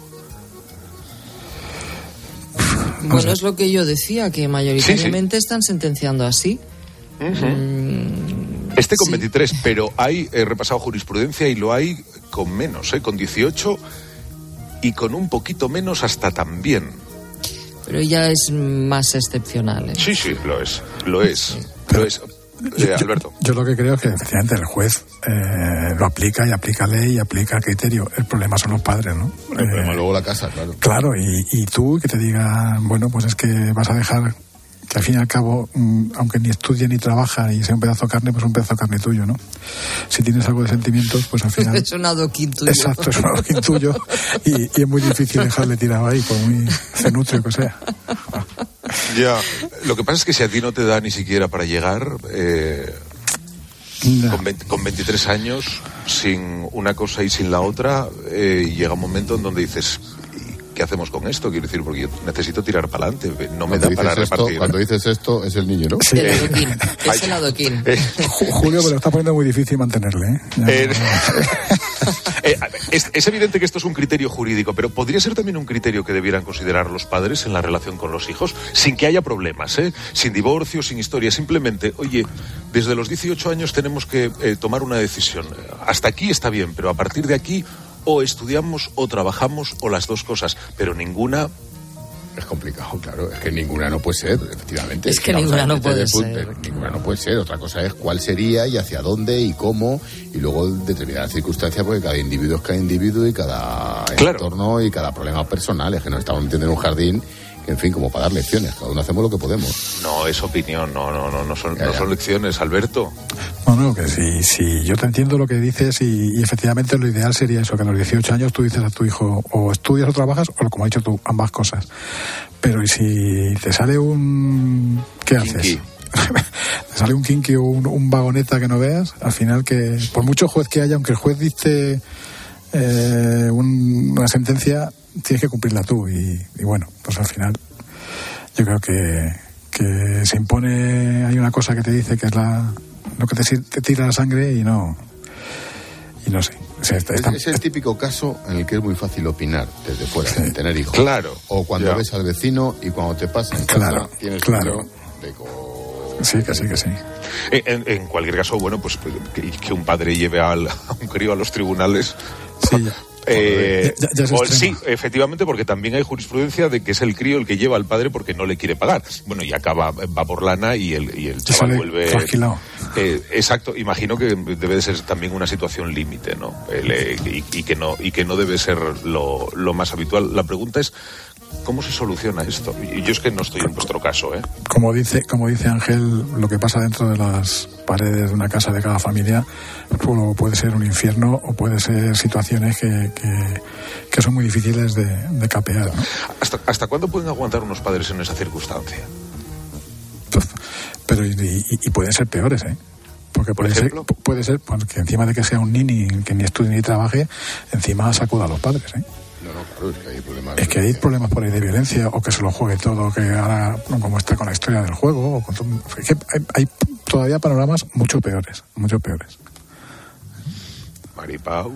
Bueno, es lo que yo decía, que mayoritariamente están sentenciando así. Este con Sí. veintitrés, pero hay, he repasado jurisprudencia y lo hay con menos, ¿eh? Con dieciocho y con un poquito menos hasta también. Pero ya es más excepcional, ¿eh? Sí, sí, lo es, lo es, lo es. eh, yo, Alberto. Yo, yo lo que creo es que efectivamente el juez eh, lo aplica y aplica ley y aplica criterio. El problema son los padres, ¿no? El problema eh, luego la casa, claro. Claro, y, y tú que te digan, bueno, pues es que vas a dejar que al fin y al cabo, aunque ni estudie ni trabaja y sea un pedazo de carne, pues un pedazo de carne tuyo, ¿no? Si tienes algo de sentimientos, pues al final... Es un adoquín tuyo. Exacto, es un adoquín tuyo y, y es muy difícil dejarle tirado ahí, por muy cenutrio que sea. Ya, lo que pasa es que si a ti no te da ni siquiera para llegar, eh, con, veinte, con veintitrés años, sin una cosa y sin la otra, eh, llega un momento en donde dices... ¿Qué hacemos con esto? Quiero decir, porque yo necesito tirar para adelante, no me da para esto, repartir. Cuando dices esto, es el niño, ¿no? Sí. El adoquín, es el adoquín. Eh, Julio, pero está poniendo muy difícil mantenerle, ¿eh? eh, eh es, es evidente que esto es un criterio jurídico, pero podría ser también un criterio que debieran considerar los padres en la relación con los hijos, sin que haya problemas, ¿eh? Sin divorcio, sin historia, simplemente, oye, desde los dieciocho años tenemos que eh, tomar una decisión. Hasta aquí está bien, pero a partir de aquí... o estudiamos o trabajamos o las dos cosas, pero ninguna... Es complicado, claro, es que ninguna no puede ser, efectivamente. Es, es que, que ninguna no puede ser. Ninguna no puede ser, otra cosa es cuál sería y hacia dónde y cómo, y luego determinadas circunstancias, porque cada individuo es cada individuo y cada claro. entorno y cada problema personal, es que nos estamos metiendo en un jardín que, en fin, como para dar lecciones, cada uno hacemos lo que podemos. No, es opinión, no, no, no, no son, ya, ya. no son lecciones, Alberto. No, no, que sí, sí, yo te entiendo lo que dices y, y efectivamente lo ideal sería eso, que a los dieciocho años tú dices a tu hijo o estudias o trabajas o, como has dicho tú, ambas cosas. Pero ¿y si te sale un... ¿qué haces? Kinky. Te sale un kinky o un, un vagoneta que no veas, al final que, por mucho juez que haya, aunque el juez dicte eh, un, una sentencia, tienes que cumplirla tú y, y bueno, pues al final yo creo que, que se impone, hay una cosa que te dice que es la... lo que te, te tira la sangre y no y no sé. O sea, está, está, es, es el típico caso en el que es muy fácil opinar desde fuera, sí. sin tener hijos. Claro. O cuando ya. ves al vecino y cuando te pasa en claro, casa tienes claro. de co... Sí, que sí, que sí. En, en cualquier caso, bueno, pues que, que un padre lleve al, a un crío a los tribunales... Sí, ya. Eh, ya, ya o, sí, efectivamente, porque también hay jurisprudencia de que es el crío el que lleva al padre porque no le quiere pagar. Bueno, y acaba, va por lana y el, y el chaval vuelve... Eh, exacto, imagino que debe de ser también una situación límite, ¿no? El, eh, y, y, que no y que no debe ser lo, lo más habitual. La pregunta es, ¿cómo se soluciona esto? Y yo es que no estoy en vuestro caso, ¿eh? Como dice, como dice Ángel, lo que pasa dentro de las paredes de una casa de cada familia pues, puede ser un infierno o puede ser situaciones que, que, que son muy difíciles de, de capear, ¿no? ¿Hasta, ¿Hasta cuándo pueden aguantar unos padres en esa circunstancia? Pero y, y, y pueden ser peores, ¿eh? Porque puede ser, puede ser pues, que encima de que sea un nini que ni estudie ni trabaje, encima sacuda a los padres, ¿eh? No, no, claro, es que hay problemas. Es que hay problemas por ahí de violencia, o que se lo juegue todo, que ahora, como está con la historia del juego, o con todo, es que hay, hay todavía panoramas mucho peores, mucho peores. Maripau.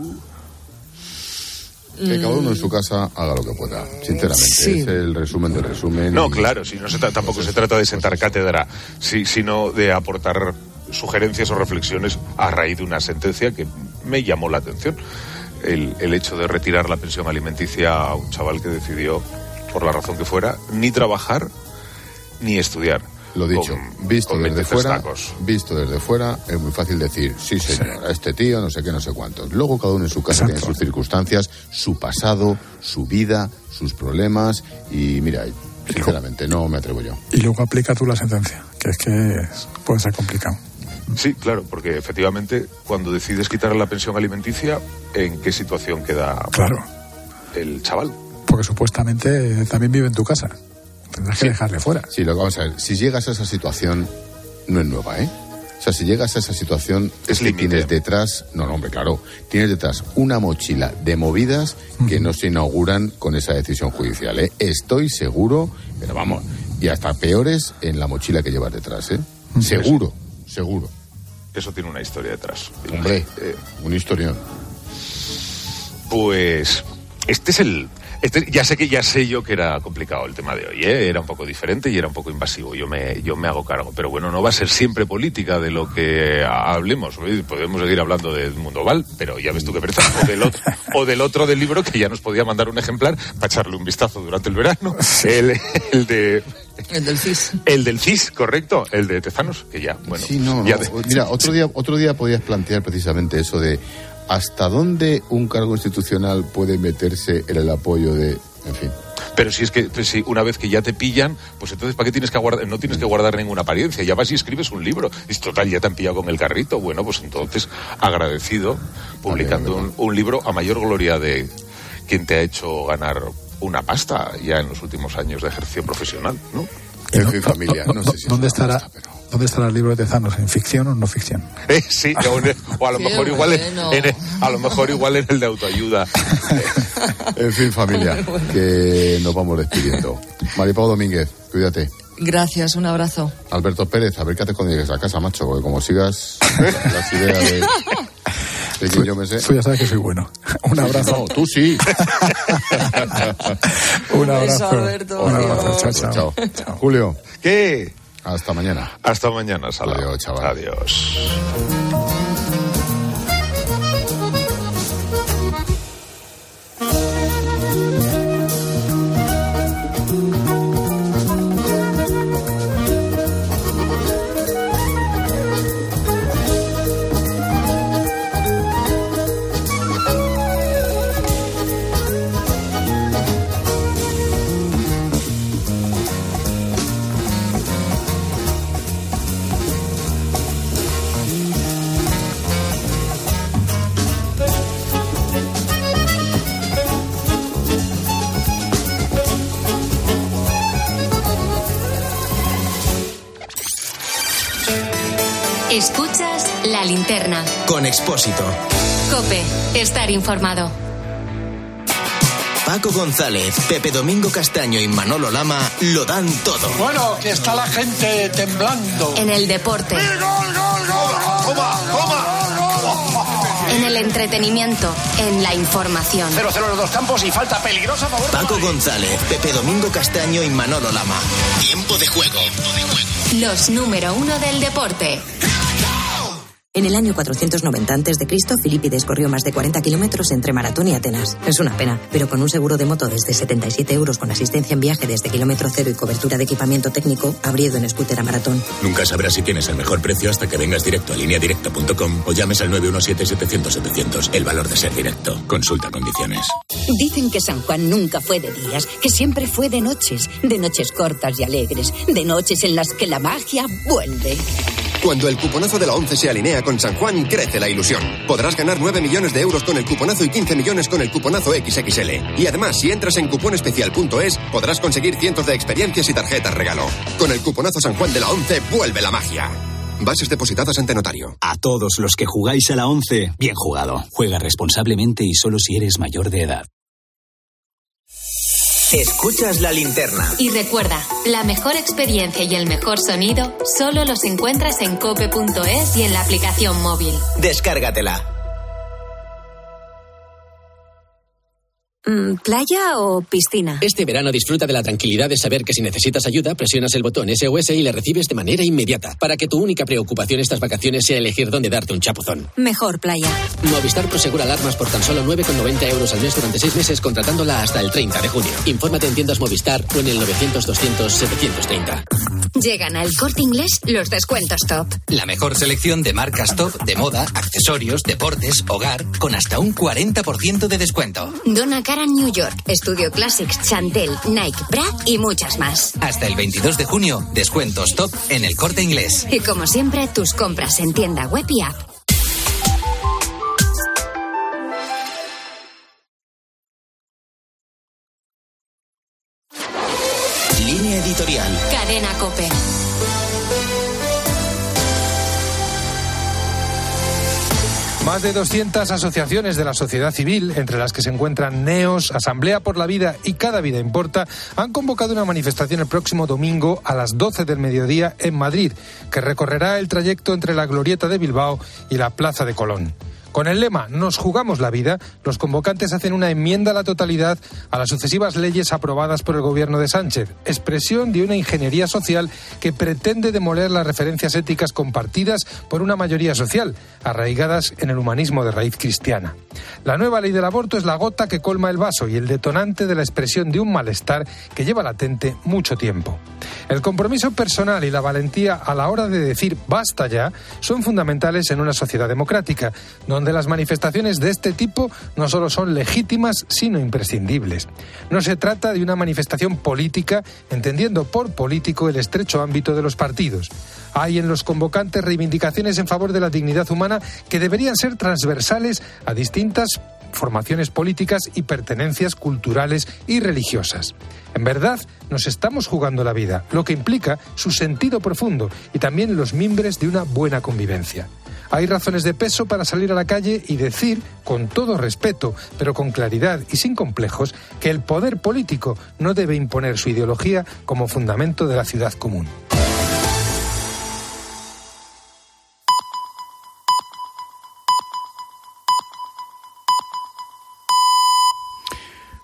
Que cada uno en su casa haga lo que pueda, sinceramente. Sí. Es el resumen del resumen. No, y... claro, si no se tra- tampoco pues se trata de sentar cátedra, sí, sino de aportar sugerencias o reflexiones a raíz de una sentencia que me llamó la atención. El, el hecho de retirar la pensión alimenticia a un chaval que decidió, por la razón que fuera, ni trabajar ni estudiar. Lo dicho, con, visto con desde fuera, tacos. visto desde fuera, es muy fácil decir, sí señor, sí. a este tío no sé qué, no sé cuántos. Luego cada uno en su casa Exacto. tiene sus circunstancias, su pasado, su vida, sus problemas y mira, sinceramente no me atrevo yo. Y luego aplica tú la sentencia, que es que es, puede ser complicado. Sí, claro, porque efectivamente cuando decides quitar la pensión alimenticia, ¿en qué situación queda claro. el chaval? Porque supuestamente también vive en tu casa. Tendrás sí. que dejarle fuera. Sí, lo que vamos a ver, si llegas a esa situación, no es nueva, ¿eh? O sea, si llegas a esa situación, es que tienes detrás, no, no, hombre, claro, tienes detrás una mochila de movidas uh-huh. que no se inauguran con esa decisión judicial, ¿eh? Estoy seguro, pero vamos, y hasta peores en la mochila que llevas detrás, ¿eh? Uh-huh. Seguro, seguro. Eso tiene una historia detrás. Hombre, eh, un historión. Pues, este es el... Este, ya sé que ya sé yo que era complicado el tema de hoy, ¿eh? Era un poco diferente y era un poco invasivo. Yo me, yo me hago cargo. Pero bueno, no va a ser siempre política de lo que hablemos. Podemos seguir hablando del mundo oval, pero ya ves tú qué pereza. O del otro, o del otro del libro que ya nos podía mandar un ejemplar para echarle un vistazo durante el verano. El, el de... El del C I S. El del C I S, correcto. El de Tezanos, que ya, bueno. Sí, no, no. Ya de... Mira, otro día, otro día podías plantear precisamente eso de hasta dónde un cargo institucional puede meterse en el apoyo de... En fin. Pero si es que pues, si una vez que ya te pillan, pues entonces ¿para qué tienes que guardar? No tienes que guardar ninguna apariencia. Ya vas y escribes un libro. Es total, ya te han pillado con el carrito. Bueno, pues entonces agradecido publicando un, un libro a mayor gloria de quien te ha hecho ganar una pasta ya en los últimos años de ejercicio profesional, ¿no? En fin, familia. No sé si ¿Dónde estará? Pasta, pero... ¿Dónde estará el libro de Tezanos? ¿En ficción o no ficción? Eh, sí, o, en, o a lo mejor igual bueno. en, en, a lo mejor igual en el de autoayuda. En fin, familia, que nos vamos despidiendo. Maripau Domínguez, cuídate. Gracias, un abrazo. Alberto Pérez, a ver qué haces cuando llegues a casa, macho, porque como sigas las ideas de... de quien yo me sé. Tú ya sabes que soy bueno. Un abrazo. No, tú sí. Un abrazo. Beso, Alberto. Un abrazo. Chao, chao. Chao. Chao. Julio. ¿Qué? Hasta mañana. Hasta mañana, Sala. Adiós, chaval. Adiós. Escuchas La Linterna. Con Expósito. COPE. Estar informado. Paco González, Pepe Domingo Castaño y Manolo Lama lo dan todo. Bueno, que está la gente temblando. En el deporte. ¡Gol, gol, gol! ¡Toma, toma! En el entretenimiento. En la información. cero cero los dos campos y falta peligrosa a favor. Paco González, Pepe Domingo Castaño y Manolo Lama. Tiempo de juego. Los número uno del deporte. En el año cuatrocientos noventa antes de Cristo, Filipides corrió más de cuarenta kilómetros entre Maratón y Atenas. Es una pena, pero con un seguro de moto desde setenta y siete euros con asistencia en viaje desde kilómetro cero y cobertura de equipamiento técnico, abrido en scooter a Maratón. Nunca sabrás si tienes el mejor precio hasta que vengas directo a línea directa punto com o llames al nueve uno siete, setecientos, setecientos. El valor de ser directo. Consulta condiciones. Dicen que San Juan nunca fue de días, que siempre fue de noches. De noches cortas y alegres. De noches en las que la magia vuelve. Cuando el cuponazo de la ONCE se alinea con San Juan, crece la ilusión. Podrás ganar nueve millones de euros con el cuponazo y quince millones con el cuponazo equis equis ele. Y además, si entras en cuponespecial punto es, podrás conseguir cientos de experiencias y tarjetas regalo. Con el cuponazo San Juan de la ONCE, vuelve la magia. Bases depositadas ante notario. A todos los que jugáis a la ONCE, bien jugado. Juega responsablemente y solo si eres mayor de edad. Escuchas La Linterna. Y recuerda, la mejor experiencia y el mejor sonido solo los encuentras en cope punto es y en la aplicación móvil. Descárgatela. ¿Playa o piscina? Este verano disfruta de la tranquilidad de saber que si necesitas ayuda, presionas el botón ese o ese y le recibes de manera inmediata, para que tu única preocupación estas vacaciones sea elegir dónde darte un chapuzón. Mejor playa. Movistar Prosegura alarmas por tan solo nueve con noventa euros al mes durante seis meses, contratándola hasta el treinta de junio. Infórmate en tiendas Movistar o en el novecientos, doscientos, setecientos treinta. Llegan al Corte Inglés los descuentos top. La mejor selección de marcas top de moda, accesorios, deportes, hogar, con hasta un cuarenta por ciento de descuento. Donna Karan New York, Studio Classics, Chantel, Nike, Bra y muchas más. Hasta el veintidós de junio, descuentos top en el Corte Inglés. Y como siempre, tus compras en tienda web y app. Línea editorial. Cadena COPE. Más de doscientas asociaciones de la sociedad civil, entre las que se encuentran NEOS, Asamblea por la Vida y Cada Vida Importa, han convocado una manifestación el próximo domingo a las doce del mediodía en Madrid, que recorrerá el trayecto entre la Glorieta de Bilbao y la Plaza de Colón. Con el lema "Nos jugamos la vida", los convocantes hacen una enmienda a la totalidad a las sucesivas leyes aprobadas por el gobierno de Sánchez, expresión de una ingeniería social que pretende demoler las referencias éticas compartidas por una mayoría social, arraigadas en el humanismo de raíz cristiana. La nueva ley del aborto es la gota que colma el vaso y el detonante de la expresión de un malestar que lleva latente mucho tiempo. El compromiso personal y la valentía a la hora de decir basta ya son fundamentales en una sociedad democrática, donde las manifestaciones de este tipo no solo son legítimas, sino imprescindibles. No se trata de una manifestación política, entendiendo por político el estrecho ámbito de los partidos. Hay en los convocantes reivindicaciones en favor de la dignidad humana que deberían ser transversales a distintas formaciones políticas y pertenencias culturales y religiosas. En verdad, nos estamos jugando la vida, lo que implica su sentido profundo y también los mimbres de una buena convivencia. Hay razones de peso para salir a la calle y decir, con todo respeto, pero con claridad y sin complejos, que el poder político no debe imponer su ideología como fundamento de la ciudad común.